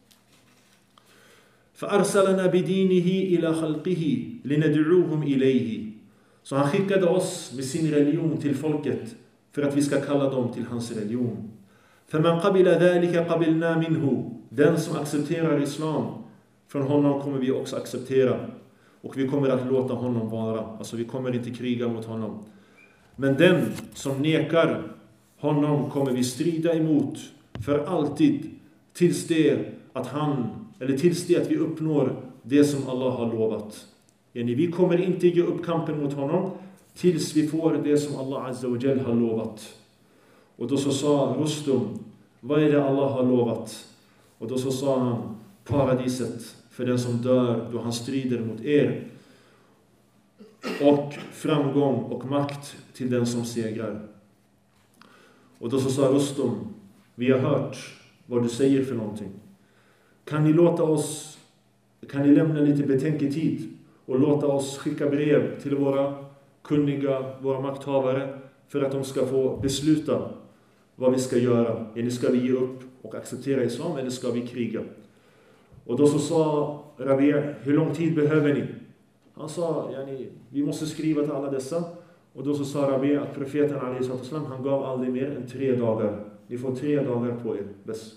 فأرسلنا بدينه إلى خلقه لندعوهم إليه. Så han skickade oss med sin religion till folket för att vi ska kalla dem till hans religion. فمن قبل ذلك قبلنا منه. Den som accepterar islam, från honom kommer vi också acceptera. Och vi kommer att låta honom vara. Alltså vi kommer inte kriga mot honom. Men den som nekar honom kommer vi strida emot för alltid tills det att vi uppnår det som Allah har lovat. Vi kommer inte ge upp kampen mot honom tills vi får det som Allah Azza wa Jal har lovat. Och då så sa Rustum, vad är det Allah har lovat? Och då så sa han, paradiset för den som dör då han strider mot er. Och framgång och makt till den som segrar. Och då så sa Rustum, vi har hört vad du säger för någonting. Kan ni lämna lite betänketid och låta oss skicka brev till våra kunniga, våra makthavare, för att de ska få besluta vad vi ska göra. Eller ska vi ge upp och acceptera islam, eller ska vi kriga? Och då så sa Rabi', hur lång tid behöver ni? Han sa, vi måste skriva till alla dessa. Och då så sa Rabi' att profeten a.s. han gav aldrig mer än 3 dagar. Ni får 3 dagar på er, bäst.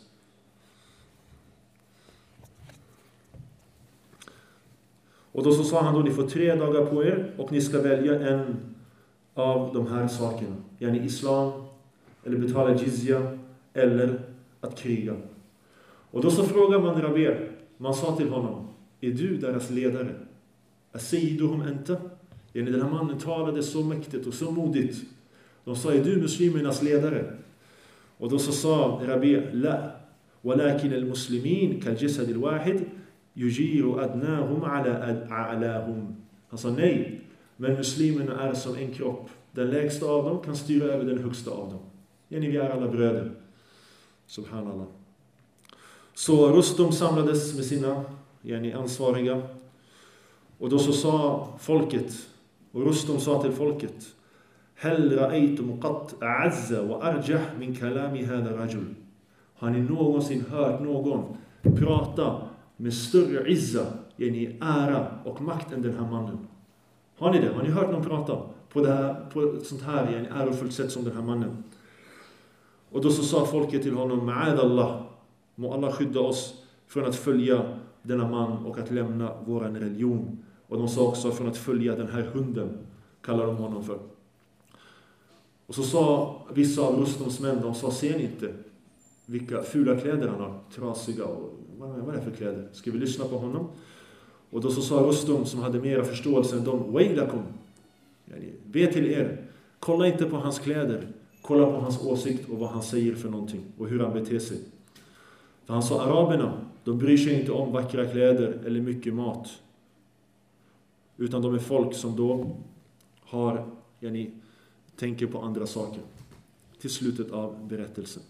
Och då så sa han, ni får 3 dagar på er och ni ska välja en av de här sakerna. Islam, eller betala jizya, eller att kriga. Och då så frågar man Rabi', man sa till honom, är du deras ledare? Asayyiduhum anta? Den här mannen talade så mäktigt och så modigt. De sa, är du muslimernas ledare? Och då så sa Rabi', la, walakin al-muslimin kal-jasad al-wahid yujiru adnahum ala a'lahum. Han sa, nej, men muslimerna är som en kropp. Den lägsta av dem kan styra över den högsta av dem. Vi är alla bröder. Subhanallah. Så Rustum samlades med sina ansvariga. Och då så sa folket, och Rustum sa till folket, hal ra'aytum qat a'azza wa arjah min kalami hadha rajul. Har ni någonsin hört någon prata med större izza, ära och makt än den här mannen? Har ni det? Har ni hört någon prata på sånt här ärofullt sätt som den här mannen? Och då så sa folket till honom, ma'adallah, må Allah skydda oss från att följa denna man och att lämna våran religion. Och de sa också från att följa den här hunden, kallar de honom för. Och så sa vissa av Rustums män, de sa, ser ni inte vilka fula kläder han har, trasiga, och vad är det för kläder? Ska vi lyssna på honom? Och då så sa Rustum, som hade mera förståelse än dem, wailakum, be till er, kolla inte på hans kläder, kolla på hans åsikt och vad han säger för någonting och hur han beter sig. För han sa, araberna, de bryr sig inte om vackra kläder eller mycket mat, utan de är folk som då har, tänker på andra saker. Till slutet av berättelsen.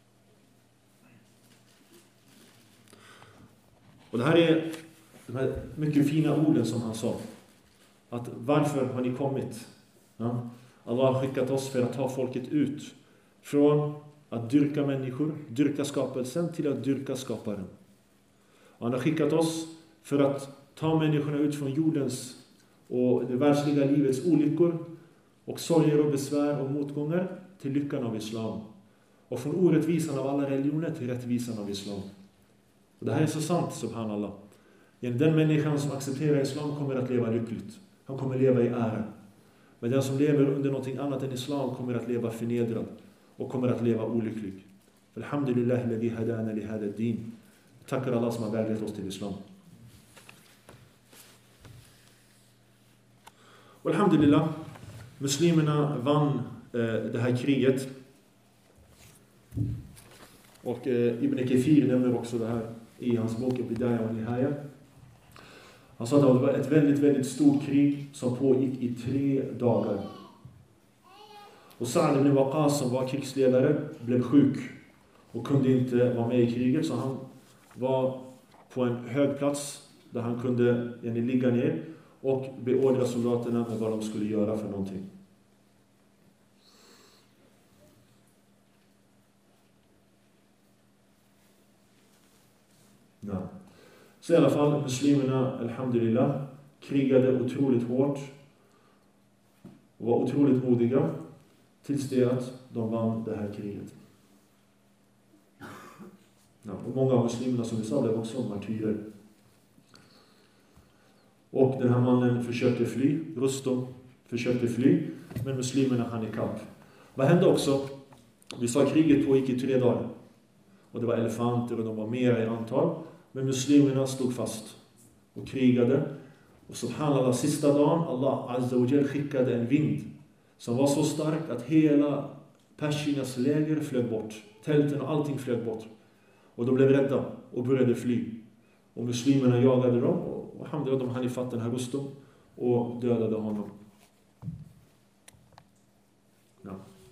Och det här är de här mycket fina orden som han sa. Att varför har ni kommit? Ja? Allah har skickat oss för att ta folket ut från att dyrka människor, dyrka skapelsen, till att dyrka skaparen. Och han har skickat oss för att ta människorna ut från jordens och det världsliga livets olyckor och sorger och besvär och motgångar till lyckan av islam. Och från orättvisan av alla religioner till rättvisan av islam. Och det här är så sant, subhanallah. Den människan som accepterar islam kommer att leva lyckligt. Han kommer leva i ära. Men den som lever under någonting annat än islam kommer att leva förnedrad och kommer att leva olycklig. Alhamdulillah alladhi hadana li hada din. Tackar Allah som har väglett oss till islam. Och alhamdulillah, muslimerna vann det här kriget. Och Ibn Kathir nämner också det här i hans bok Bidaya och Nihaya. Han sa att det var ett väldigt, väldigt stort krig som pågick i 3 dagar. Och Sa'd ibn Waqas som var krigsledare blev sjuk och kunde inte vara med i kriget, så han var på en hög plats där han kunde ligga ner och beordra soldaterna med vad de skulle göra för någonting. Ja. Så i alla fall, muslimerna, alhamdulillah, krigade otroligt hårt och var otroligt modiga tills det att de vann det här kriget. Ja, och många av muslimerna, som vi sa, blev också martyrer. Och den här mannen försökte fly, Rustum försökte fly, men muslimerna hann ikapp. Vad hände också? Vi sa att kriget pågick i 3 dagar. Och det var elefanter och de var mera i antal. Men muslimerna stod fast och krigade. Och subhanallah, sista dagen, Allah Azza wa Jal skickade en vind som var så stark att hela persernas läger flög bort. Tälten och allting flög bort. Och de blev rädda och började fly. Och muslimerna jagade dem. Och alhamdulillah, de hann ifatt den här Rustum och dödade honom. Ja.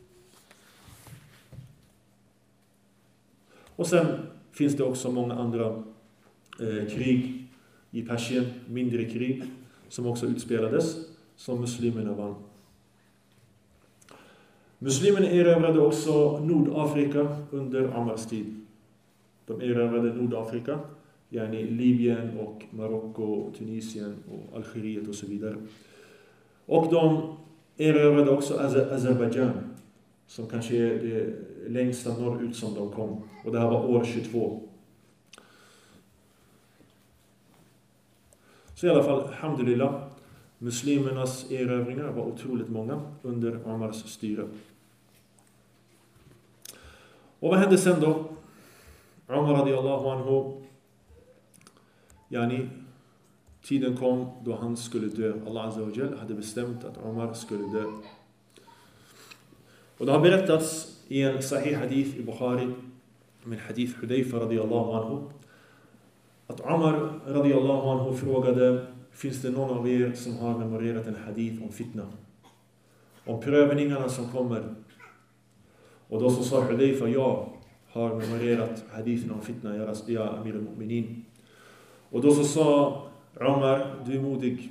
Och sen finns det också många andra krig i Persien, mindre krig, som också utspelades, som muslimerna vann. Muslimerna erövrade också Nordafrika under Omars tid. De erövrade Nordafrika, yani Libyen och Marocko, Tunisien och Algeriet och så vidare. Och de erövrade också Azerbaijan, som kanske är det längsta norrut som de kom. Och det här var år 22. Så i alla fall, alhamdulillah, muslimernas erövringar var otroligt många under Omars styre. Och vad hände sen då? Omar radiallahu anhu, tiden kom då han skulle dö. Allah Azza wa Jal hade bestämt att Omar skulle dö. Och det har berättats i en sahih hadith i Bukhari, med hadith Hudayfa radiallahu anhu, att Omar radiallahu anhu frågade: finns det någon av er som har memorerat en hadith om fitna? Om prövningarna som kommer. Och då så sa Hudayfa: jag har memorerat hadithen om fitna, ja Amir al-Mu'minin. Och då så sa Omar: du är modig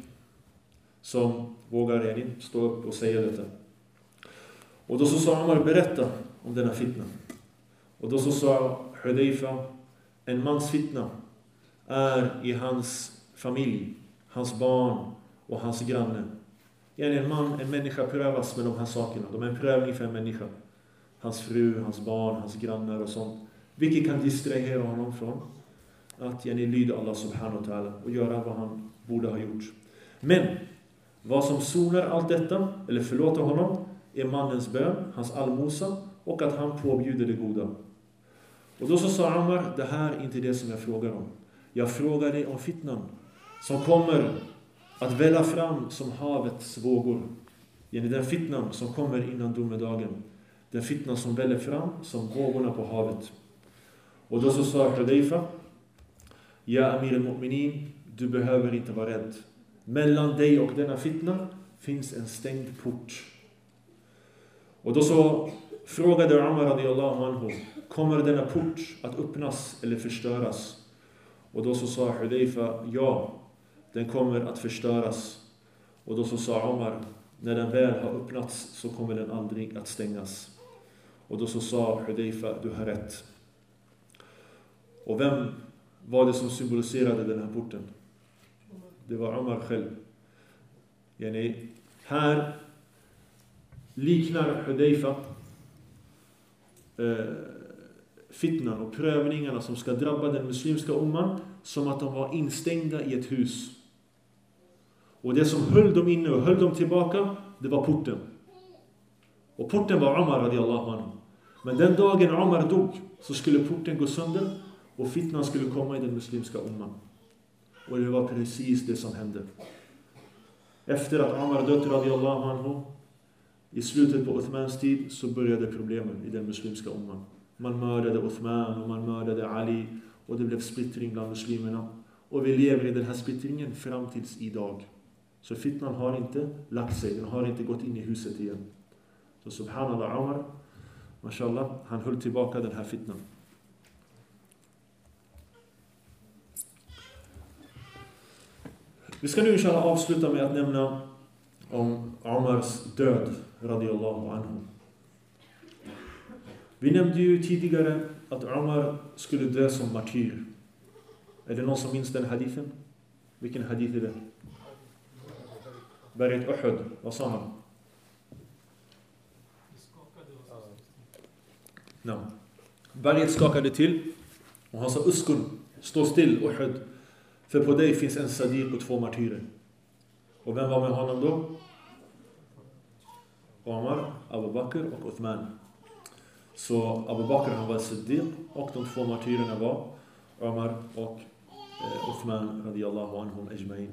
som vågar stå upp och säga detta. Och då så sa Omar: berätta om denna fitna. Och då så sa Hudayfa: en mans fitna är i hans familj, hans barn och hans granne. En människa prövas med de här sakerna. De är en prövning för en människa. Hans fru, hans barn, hans grannar och sånt. Vilket kan distrahera honom från att lyda Allah subhanahu wa ta'ala och göra vad han borde ha gjort. Men vad som sonar allt detta, eller förlåter honom, är mannens bön, hans allmosa, och att han påbjuder det goda. Och då så sa Omar: det här är inte det som jag frågar om. Jag frågar dig om fitnan som kommer att välla fram som havets vågor. Den fitnan som kommer innan domedagen. Den fitnan som väller fram som vågorna på havet. Och då så sa Hudayfa: ja Amir al-Mu'minin, du behöver inte vara rädd. Mellan dig och denna fitna finns en stängd port. Och då så frågade Omar radiallahu anhu: kommer denna port att öppnas eller förstöras? Och då så sa Hudayfa: ja, den kommer att förstöras. Och då så sa Omar: när den väl har öppnats så kommer den aldrig att stängas. Och då så sa Hudayfa: du har rätt. Och vem var det som symboliserade den här porten? Det var Omar själv. Här liknar Hudayfa fitnan och prövningarna som ska drabba den muslimska umman som att de var instängda i ett hus. Och det som höll dem inne och höll dem tillbaka det var porten. Och porten var Umar radiyallahu anhu. Men den dagen Umar dog så skulle porten gå sönder och fitnan skulle komma i den muslimska umman. Och det var precis det som hände. Efter att Umar dött radiyallahu anhu, i slutet på Uthmans tid, så började problemen i den muslimska umman. Man mördade Uthman och man mördade Ali och det blev splittring bland muslimerna. Och vi lever i den här splittringen fram tills idag. Så fitnan har inte lagt sig, den har inte gått in i huset igen. Så subhanallah, Umar, mashallah, han höll tillbaka den här fitnan. Vi ska nu inshallah avsluta med att nämna om Umars död radiyallahu anhu. Vi nämnde ju tidigare att Umar skulle dö som martyr. Är det någon som minns den hadithen? Vilken hadith är det? Berget Uhud, vad sa han? No. Berget skakade till och han sa uskun, stå still Uhud, för på dig finns en sadiq och 2 martyrer. Och vem var med honom då? Umar, Abu Bakr och Uthman. Så Abu Bakr, han var sadiq och de 2 martyrerna var Umar och Uthman radiyallahu anhum ajma'in.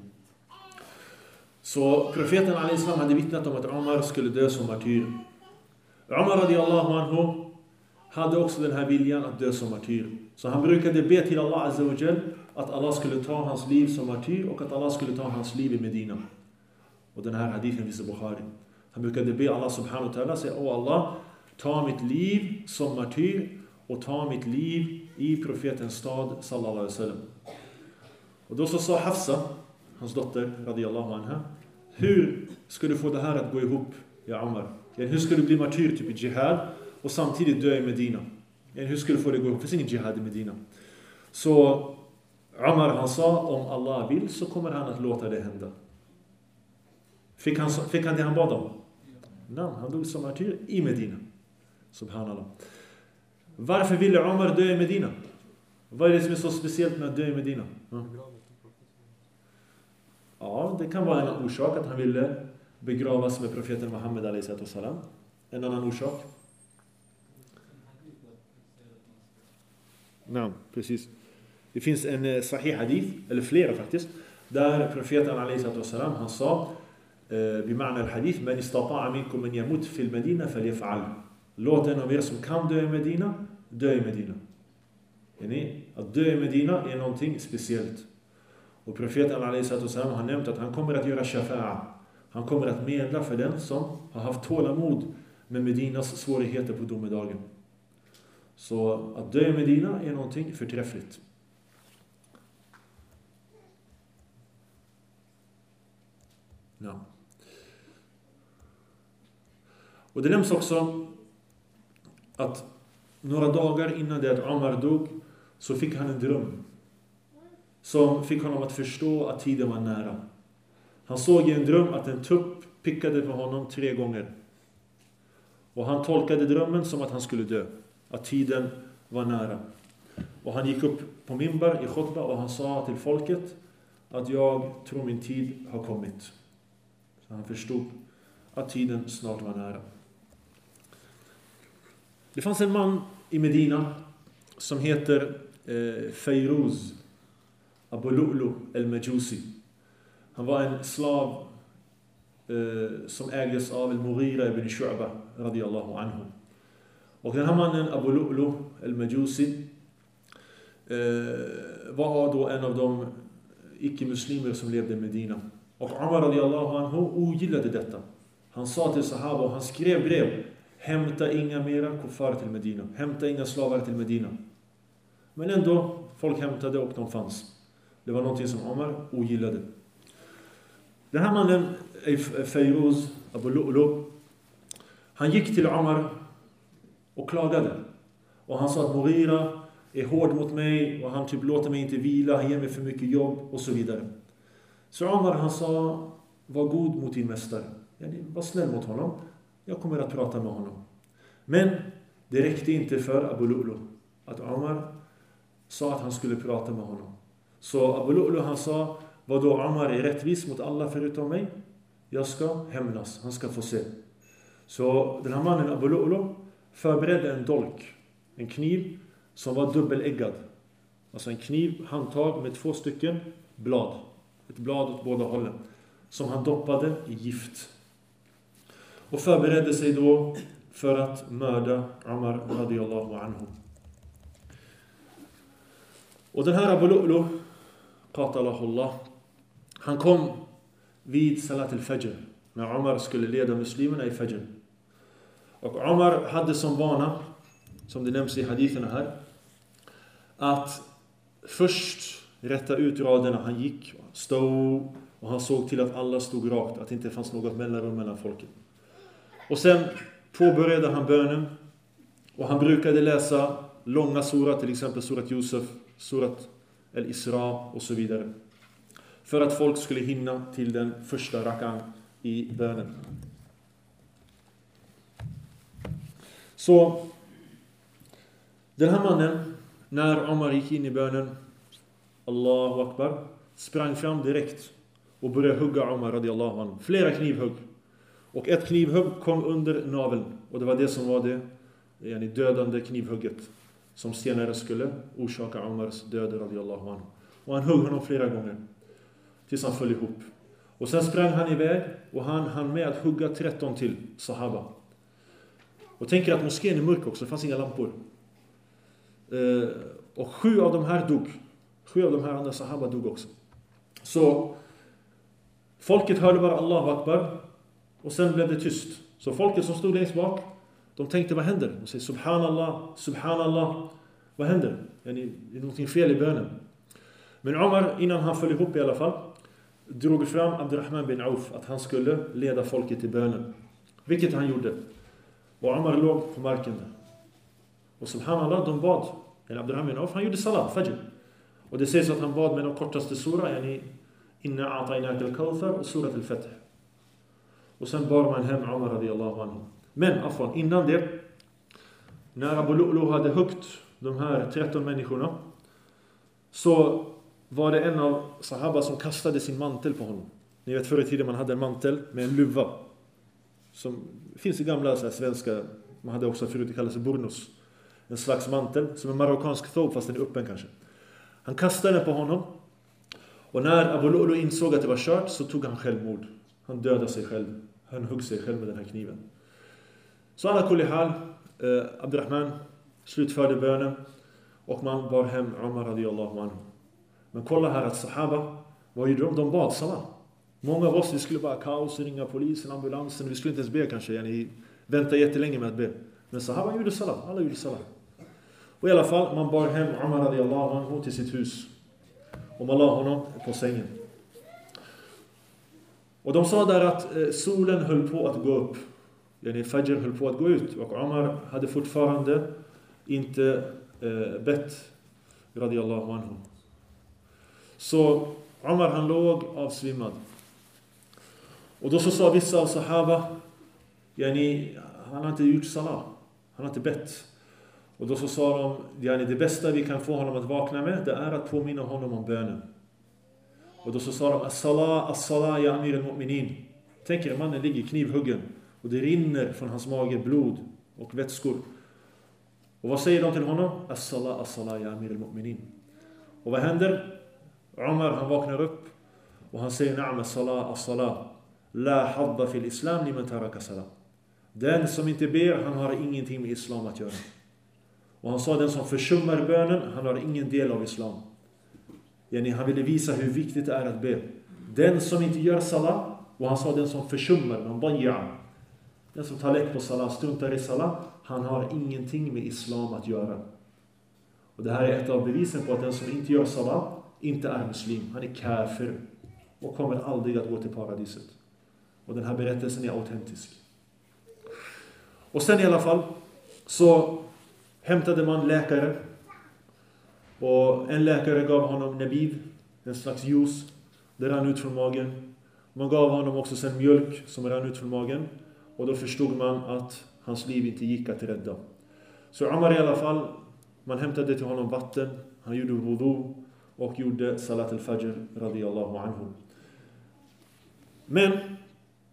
Så profeten al-Islam hade vittnat om att Umar skulle dö som martyr. Umar radiyallahu anhu hade också den här viljan att dö som martyr. Så han brukade be till Allah azza wa jal att Allah skulle ta hans liv som martyr och att Allah skulle ta hans liv i Medina. Och den här hadithen visar Bukhari. Han brukade be Allah subhanahu wa ta'ala, säga: Åh Allah, ta mitt liv som martyr och ta mitt liv i profetens stad sallallahu alaihi wasallam. Och då så sa Hafsa, hans dotter radiyallahu anha: hur ska du få det här att gå ihop, ja Umar? Hur ska du bli martyr typ i jihad och samtidigt dö i Medina? Hur ska du få det att gå ihop? Det finns ingen jihad i Medina. Så Umar, han sa, om Allah vill så kommer han att låta det hända. Fick han det han bad om? Nej, han dog som martyr i Medina. Subhanallah. Varför ville Umar dö i Medina? Vad är det som är så speciellt med att dö i Medina? Ja, det kan vara en orsak att han ville begravas med profeten Muhammed alayhi salam. En annan orsak? Nej, precis. Det finns en sahih hadith, eller flera faktiskt, där profeten alayhi salam, han sa بمعنى الحديث من استطاع منكم من يموت في المدينة فليفعل. Låt en av er som kan dö i Medina, dö i Medina. Att dö i Medina är någonting speciellt. Och profeten alayhi salam har nämnt att han kommer att göra shafa'a. Han kommer att medla för den som har haft tålamod med Medinas svårigheter på domedagen. Så att dö i Medina är någonting förträffligt. Ja. Och det nämns också att några dagar innan det att Umar dog så fick han en dröm som fick honom att förstå att tiden var nära. Han såg i en dröm att en tupp pickade på honom 3 gånger. Och han tolkade drömmen som att han skulle dö. Att tiden var nära. Och han gick upp på minbar i khutbah och han sa till folket att jag tror min tid har kommit. Så han förstod att tiden snart var nära. Det fanns en man i Medina som heter Fayruz Abu Lu'lu al-Majusi. Han var en slav som ägdes av al-Mughira ibn Shu'ba radiyallahu anhu. Och den här mannen Abu Lu'lu al-Majusi var då en av de icke-muslimer som levde i Medina. Och Umar radiyallahu anhu ogillade detta. Han sa till sahaba och han skrev brev: hämta inga mera kuffar till Medina. Hämta inga slavar till Medina. Men ändå, folk hämtade och de fanns. Det var någonting som Umar ogillade. Den här mannen, Fayruz Abu Lu'lu, han gick till Umar och klagade. Och han sa att Mughira är hård mot mig och han typ låter mig inte vila, han ger mig för mycket jobb och så vidare. Så Umar, han sa: var god mot din mästare. Var snäll mot honom. Jag kommer att prata med honom. Men det räckte inte för Abu Lu'lu att Umar sa att han skulle prata med honom. Så Abu Lu'lu, han sa: vad då, Umar är rättvis mot alla förutom mig? jag ska hämnas, han ska få se. Så den här mannen Abu Lu'lu förberedde en dolk, en kniv som var dubbeläggad. Alltså en kniv, handtag med 2 stycken blad. Ett blad åt båda hållen. Som han doppade i gift. Och förberedde sig då för att mörda Umar radiyallahu anhu. Och den här Abu Lu'lu, qatalahullah, han kom vid salat al-fajr. När Umar skulle leda muslimerna i fajr. Och Umar hade som vana, som det nämns i haditherna här, att först rätta ut raderna. Han gick, stod och han såg till att alla stod rakt. Att det inte fanns något mellanrum mellan folket. Och sen påbörjade han bönen. Och han brukade läsa långa surat, till exempel surat Yusuf, surat al-Isra och så vidare. För att folk skulle hinna till den första rakan i bönen. Så den här mannen, när Umar gick in i bönen, Allahu Akbar, sprang fram direkt och började hugga Umar radiyallahu anhu. Flera knivhugg. Och ett knivhugg kom under naveln. Och det var det som var det dödande knivhugget. Som senare skulle orsaka Umars död radiyallahu anhu. Och han högg honom flera gånger. Tills han föll ihop. Och sen sprang han iväg och han hann med att hugga 13 till sahaba. Och tänker att moskén är mörk också, det fanns inga lampor. Och 7 av de här dog. 7 av de här andra sahaba dog också. Så folket hörde bara Allahu Akbar. Och sen blev det tyst. Så folket som stod längst bak, de tänkte, vad händer? De säger subhanallah, subhanallah. Vad händer? Är det någonting fel i bönen? Men Umar, innan han föll ihop i alla fall, drog fram Abdurrahman bin Auf att han skulle leda folket i bönen. Vilket han gjorde. Och Umar låg på marken där. Och subhanallah, de bad. Abdurrahman bin Auf, han gjorde salat, fajr. Och det sägs att han bad med de kortaste sura, inna a'tainaka al-kawthar och surat al-fath. Och sen bar man hem Umar radiyallahu anhu. Men innan det, när Abu Lu'lu hade huggt de här 13 människorna, så var det en av sahaba som kastade sin mantel på honom. Ni vet, förr i tiden man hade en mantel med en luva. Som finns i gamla svenska, man hade också förut, det kallas burnus. En slags mantel, som en marockansk thob, fast den är öppen kanske. Han kastade den på honom. Och när Abu Lu'lu insåg att det var kört, så tog han självmord. Han dödade sig själv. Han högg sig själv med den här kniven. Så alla kulli hal, Abdurrahman slutförde bönen. Och man bar hem Umar radiyallahu anhu. Men kolla här att sahaba, vad gjorde de? De bad salat. Många av oss, vi skulle bara kaos, ringa polisen, ambulansen. Vi skulle inte ens be kanske. Vänta jättelänge med att be. Men sahaba gjorde salat. Alla gjorde salat. Och i alla fall, man bar hem Umar radiyallahu anhu till sitt hus. Och man la honom på sängen. Och de sa där att solen höll på att gå upp. Fajr höll på att gå ut. Och Umar hade fortfarande inte bett radiyallahu anhu. Så Umar, han låg avsvimmad. Och då så sa vissa av sahaba, han har inte gjort salat. Han har inte bett. Och då så sa de, det bästa vi kan få honom att vakna med, det är att påminna honom om bönen. Och då så sa de, as-salah ya amir al-mu'minin. Tänk er, mannen ligger knivhuggen. Och det rinner från hans mage blod och vätskor. Och vad säger de till honom? As-salah ya amir al-mu'minin. Och vad händer? Umar, han vaknar upp. Och han säger, na'am as-salah. La hadda fil islam liman taraka salah. Den som inte ber, han har ingenting med islam att göra. Och han sa, den som försummar bönen, han har ingen del av islam. Han ville visa hur viktigt det är att be. Den som inte gör salat, och han sa den som försummar, den som tar lätt på salat, struntar i salat, han har ingenting med islam att göra. Och det här är ett av bevisen på att den som inte gör salat inte är muslim. Han är kafir och kommer aldrig att gå till paradiset. Och den här berättelsen är autentisk. Och sen i alla fall så hämtade man läkare. Och en läkare gav honom nabid, en slags juice. Det rann ut från magen. Man gav honom också sen mjölk som rann ut från magen. Och då förstod man att hans liv inte gick att rädda. Så Umar i alla fall, man hämtade till honom vatten. Han gjorde wudu och gjorde salat al-fajr radiyallahu anhu. Men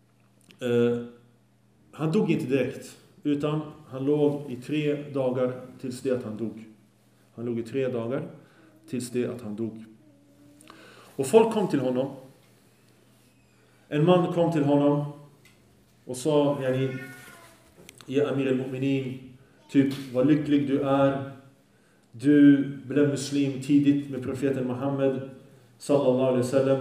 Han dog inte direkt, utan han låg i 3 dagar tills det att han dog. Han låg i 3 dagar tills det att han dog. Och folk kom till honom. En man kom till honom och sa, ja Amir al-Mu'minin, typ, vad lycklig du är. Du blev muslim tidigt med profeten Muhammed sallallahu alaihi wasallam.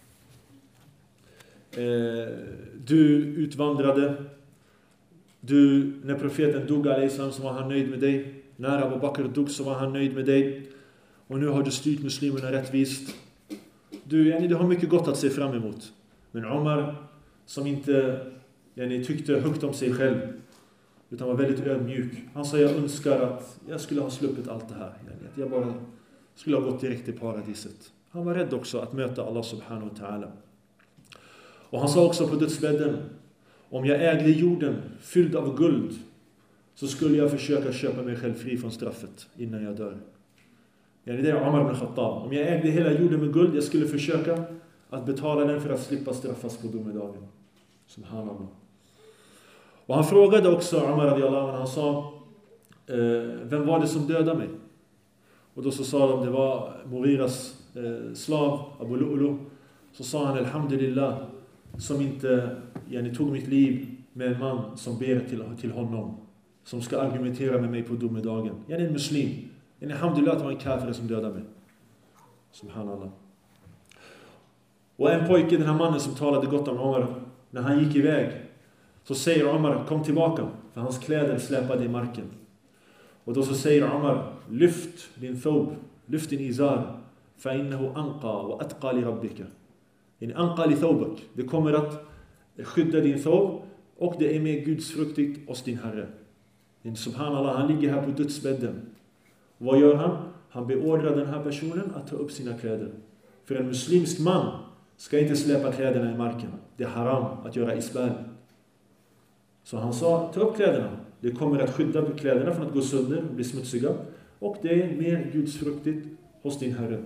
Du utvandrade. När profeten dog alaihi wasallam så var han nöjd med dig. När Abu Bakr dog så var han nöjd med dig. Och nu har du styrt muslimerna rättvist. Du har mycket gott att se fram emot. Men Omar, som inte tyckte högt om sig själv, utan var väldigt ödmjuk. Han sa, jag önskar att jag skulle ha sluppit allt det här. Att jag bara skulle ha gått direkt till paradiset. Han var rädd också att möta Allah subhanahu wa ta'ala. Och han sa också på dödsbädden, om jag ägde jorden fylld av guld så skulle jag försöka köpa mig själv fri från straffet innan jag dör. Det är Omar ibn Khattab. Om jag ägde hela jorden med guld, jag skulle försöka att betala den för att slippa straffas på domedagen. Subhanallah. Och han frågade också Omar radiyallahu anhu, han sa, vem var det som dödade mig? Och då så sa de, det var Mughiras slav Abu Lu'lu. Så sa han, alhamdulillah, som inte tog mitt liv med en man som ber till honom, som ska argumentera med mig på domedagen. Jag är en muslim. Alhamdulillah att det var en kafir som dödade mig. Subhanallah. Och en pojke, den här mannen som talade gott om Omar, när han gick iväg så säger Omar, kom tillbaka, för hans kläder släpade i marken. Och då så säger Omar, lyft din thawb, lyft din izar, فَإِنَّهُ أَنْقَى وَأَتْقَى لِرَبِّكَ. أَنْقَى لِثَوْبَكَ. Det kommer att skydda din thawb och det är mer gudsfruktigt hos din Herre. Subhanallah, han ligger här på dödsbädden. Vad gör han? Han beordrar den här personen att ta upp sina kläder. För en muslimsk man ska inte släppa kläderna i marken. Det är haram att göra isbal. Så han sa, ta upp kläderna. Det kommer att skydda kläderna från att gå sönder och bli smutsiga. Och det är mer gudsfruktigt hos din Herre.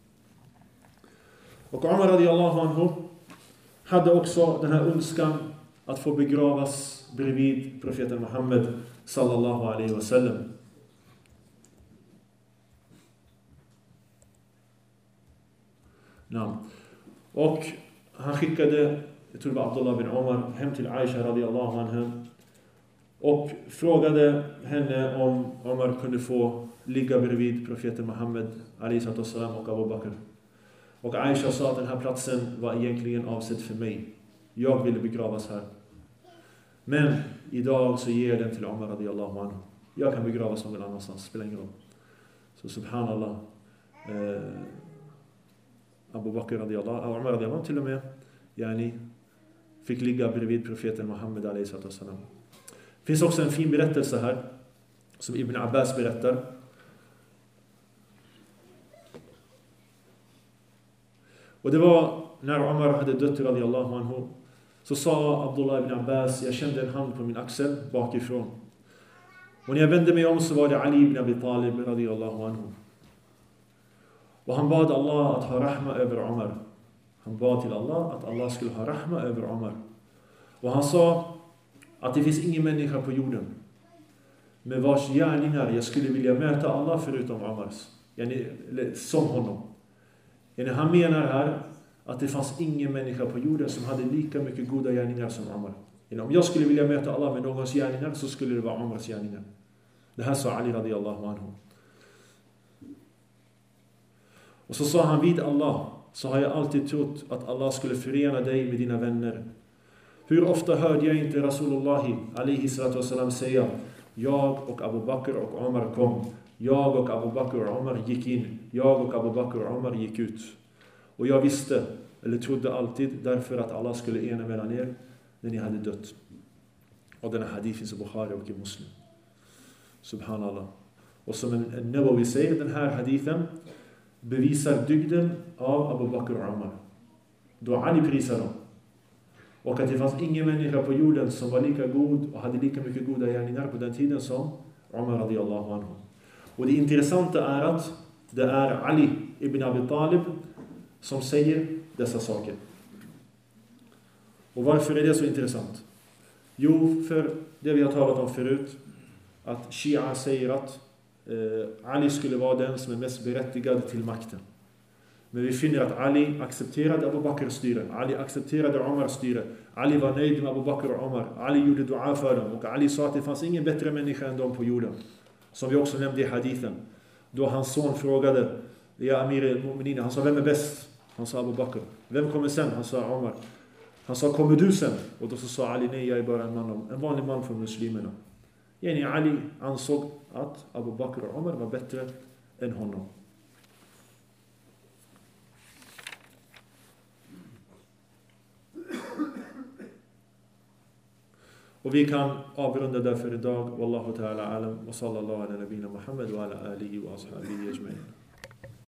Och Omar radiyallahu anhu hade också den här önskan att få begravas bredvid profeten Muhammed sallallahu alaihi wasallam. Och han skickade, jag tror det var Abdullah bin Omar, hem till Aisha radiyallahu anha och frågade henne om Omar kunde få ligga bredvid profeten Muhammed alaihi wasallam och Abu Bakr. Och Aisha sa att den här platsen var egentligen avsedd för mig. Jag ville begravas här. Men idag så ger jag den till Omar radiyallahu anhu. Jag kan begravas någon annanstans, spelar ingen roll. Så subhanallah. Abu Bakr radiyallahu anhu, Omar radiyallahu anhu till och med fick ligga bredvid profeten Muhammed alaihi wasallam. Det finns också en fin berättelse här som Ibn Abbas berättar. Och det var när Omar hade dött radiyallahu anhu, så sa Abdullah ibn Abbas, jag kände en hand på min axel bakifrån. Och när jag vände mig om så var det Ali ibn Abi Talib radiyallahu anhu. Och han bad Allah att ha rahma över Omar. Han bad till Allah att Allah skulle ha rahma över Omar. Och han sa att det finns ingen människa på jorden med vars gärningar jag skulle vilja möta Allah förutom Omars. Som honom. Han menar här att det fanns ingen människa på jorden som hade lika mycket goda gärningar som Omar. Om jag skulle vilja möta Allah med någons gärningar så skulle det vara Omars gärningar. Det här sa Ali radiyallahu anhu. Och så sa han, vid Allah så har jag alltid trott att Allah skulle förena dig med dina vänner. Hur ofta hörde jag inte Rasulullah alaihi salatu wasalam säga, jag och Abu Bakr och Omar kom. Jag och Abu Bakr och Omar gick in. Jag och Abu Bakr och Omar gick ut. Och jag visste, eller trodde alltid, därför att Allah skulle ena mellan er när ni hade dött. Och den här hadith finns i Bukhari och i Muslim. Subhanallah. Och som en Nawawi säger, den här hadithen bevisar dygden av Abu Bakr och Omar. Då Ali prisar dem. Och att det fanns ingen människa på jorden som var lika god och hade lika mycket goda gärningar på den tiden som Omar radiyallahu anhu. Och det intressanta är att det är Ali ibn Abi Talib som säger dessa saker. Och varför är det så intressant? Jo, för det vi har talat om förut, att Shia säger att Ali skulle vara den som är mest berättigad till makten. Men vi finner att Ali accepterade Abu Bakrs styre. Ali accepterade Omars styre. Ali var nöjd med Abu Bakr och Omar. Ali gjorde dua för dem. Och Ali sa att det fanns ingen bättre människa än dem på jorden. Som vi också nämnde i hadithen. Då hans son frågade, ja Amir al-Mu'minin, han sa, vem är bäst? Han sa Abu Bakr. Vem kommer sen? Han sa Omar. Han sa, kommer du sen? Och då så sa Ali, nej, jag är bara en vanlig man från muslimerna. Yani Ali ansåg att Abu Bakr och Omar var bättre än honom. Och vi kan avrunda därför idag. Wallahu ta'ala alam wa sallallahu ala nabina Muhammad wa ala alihi wa ashabihi ajma'in.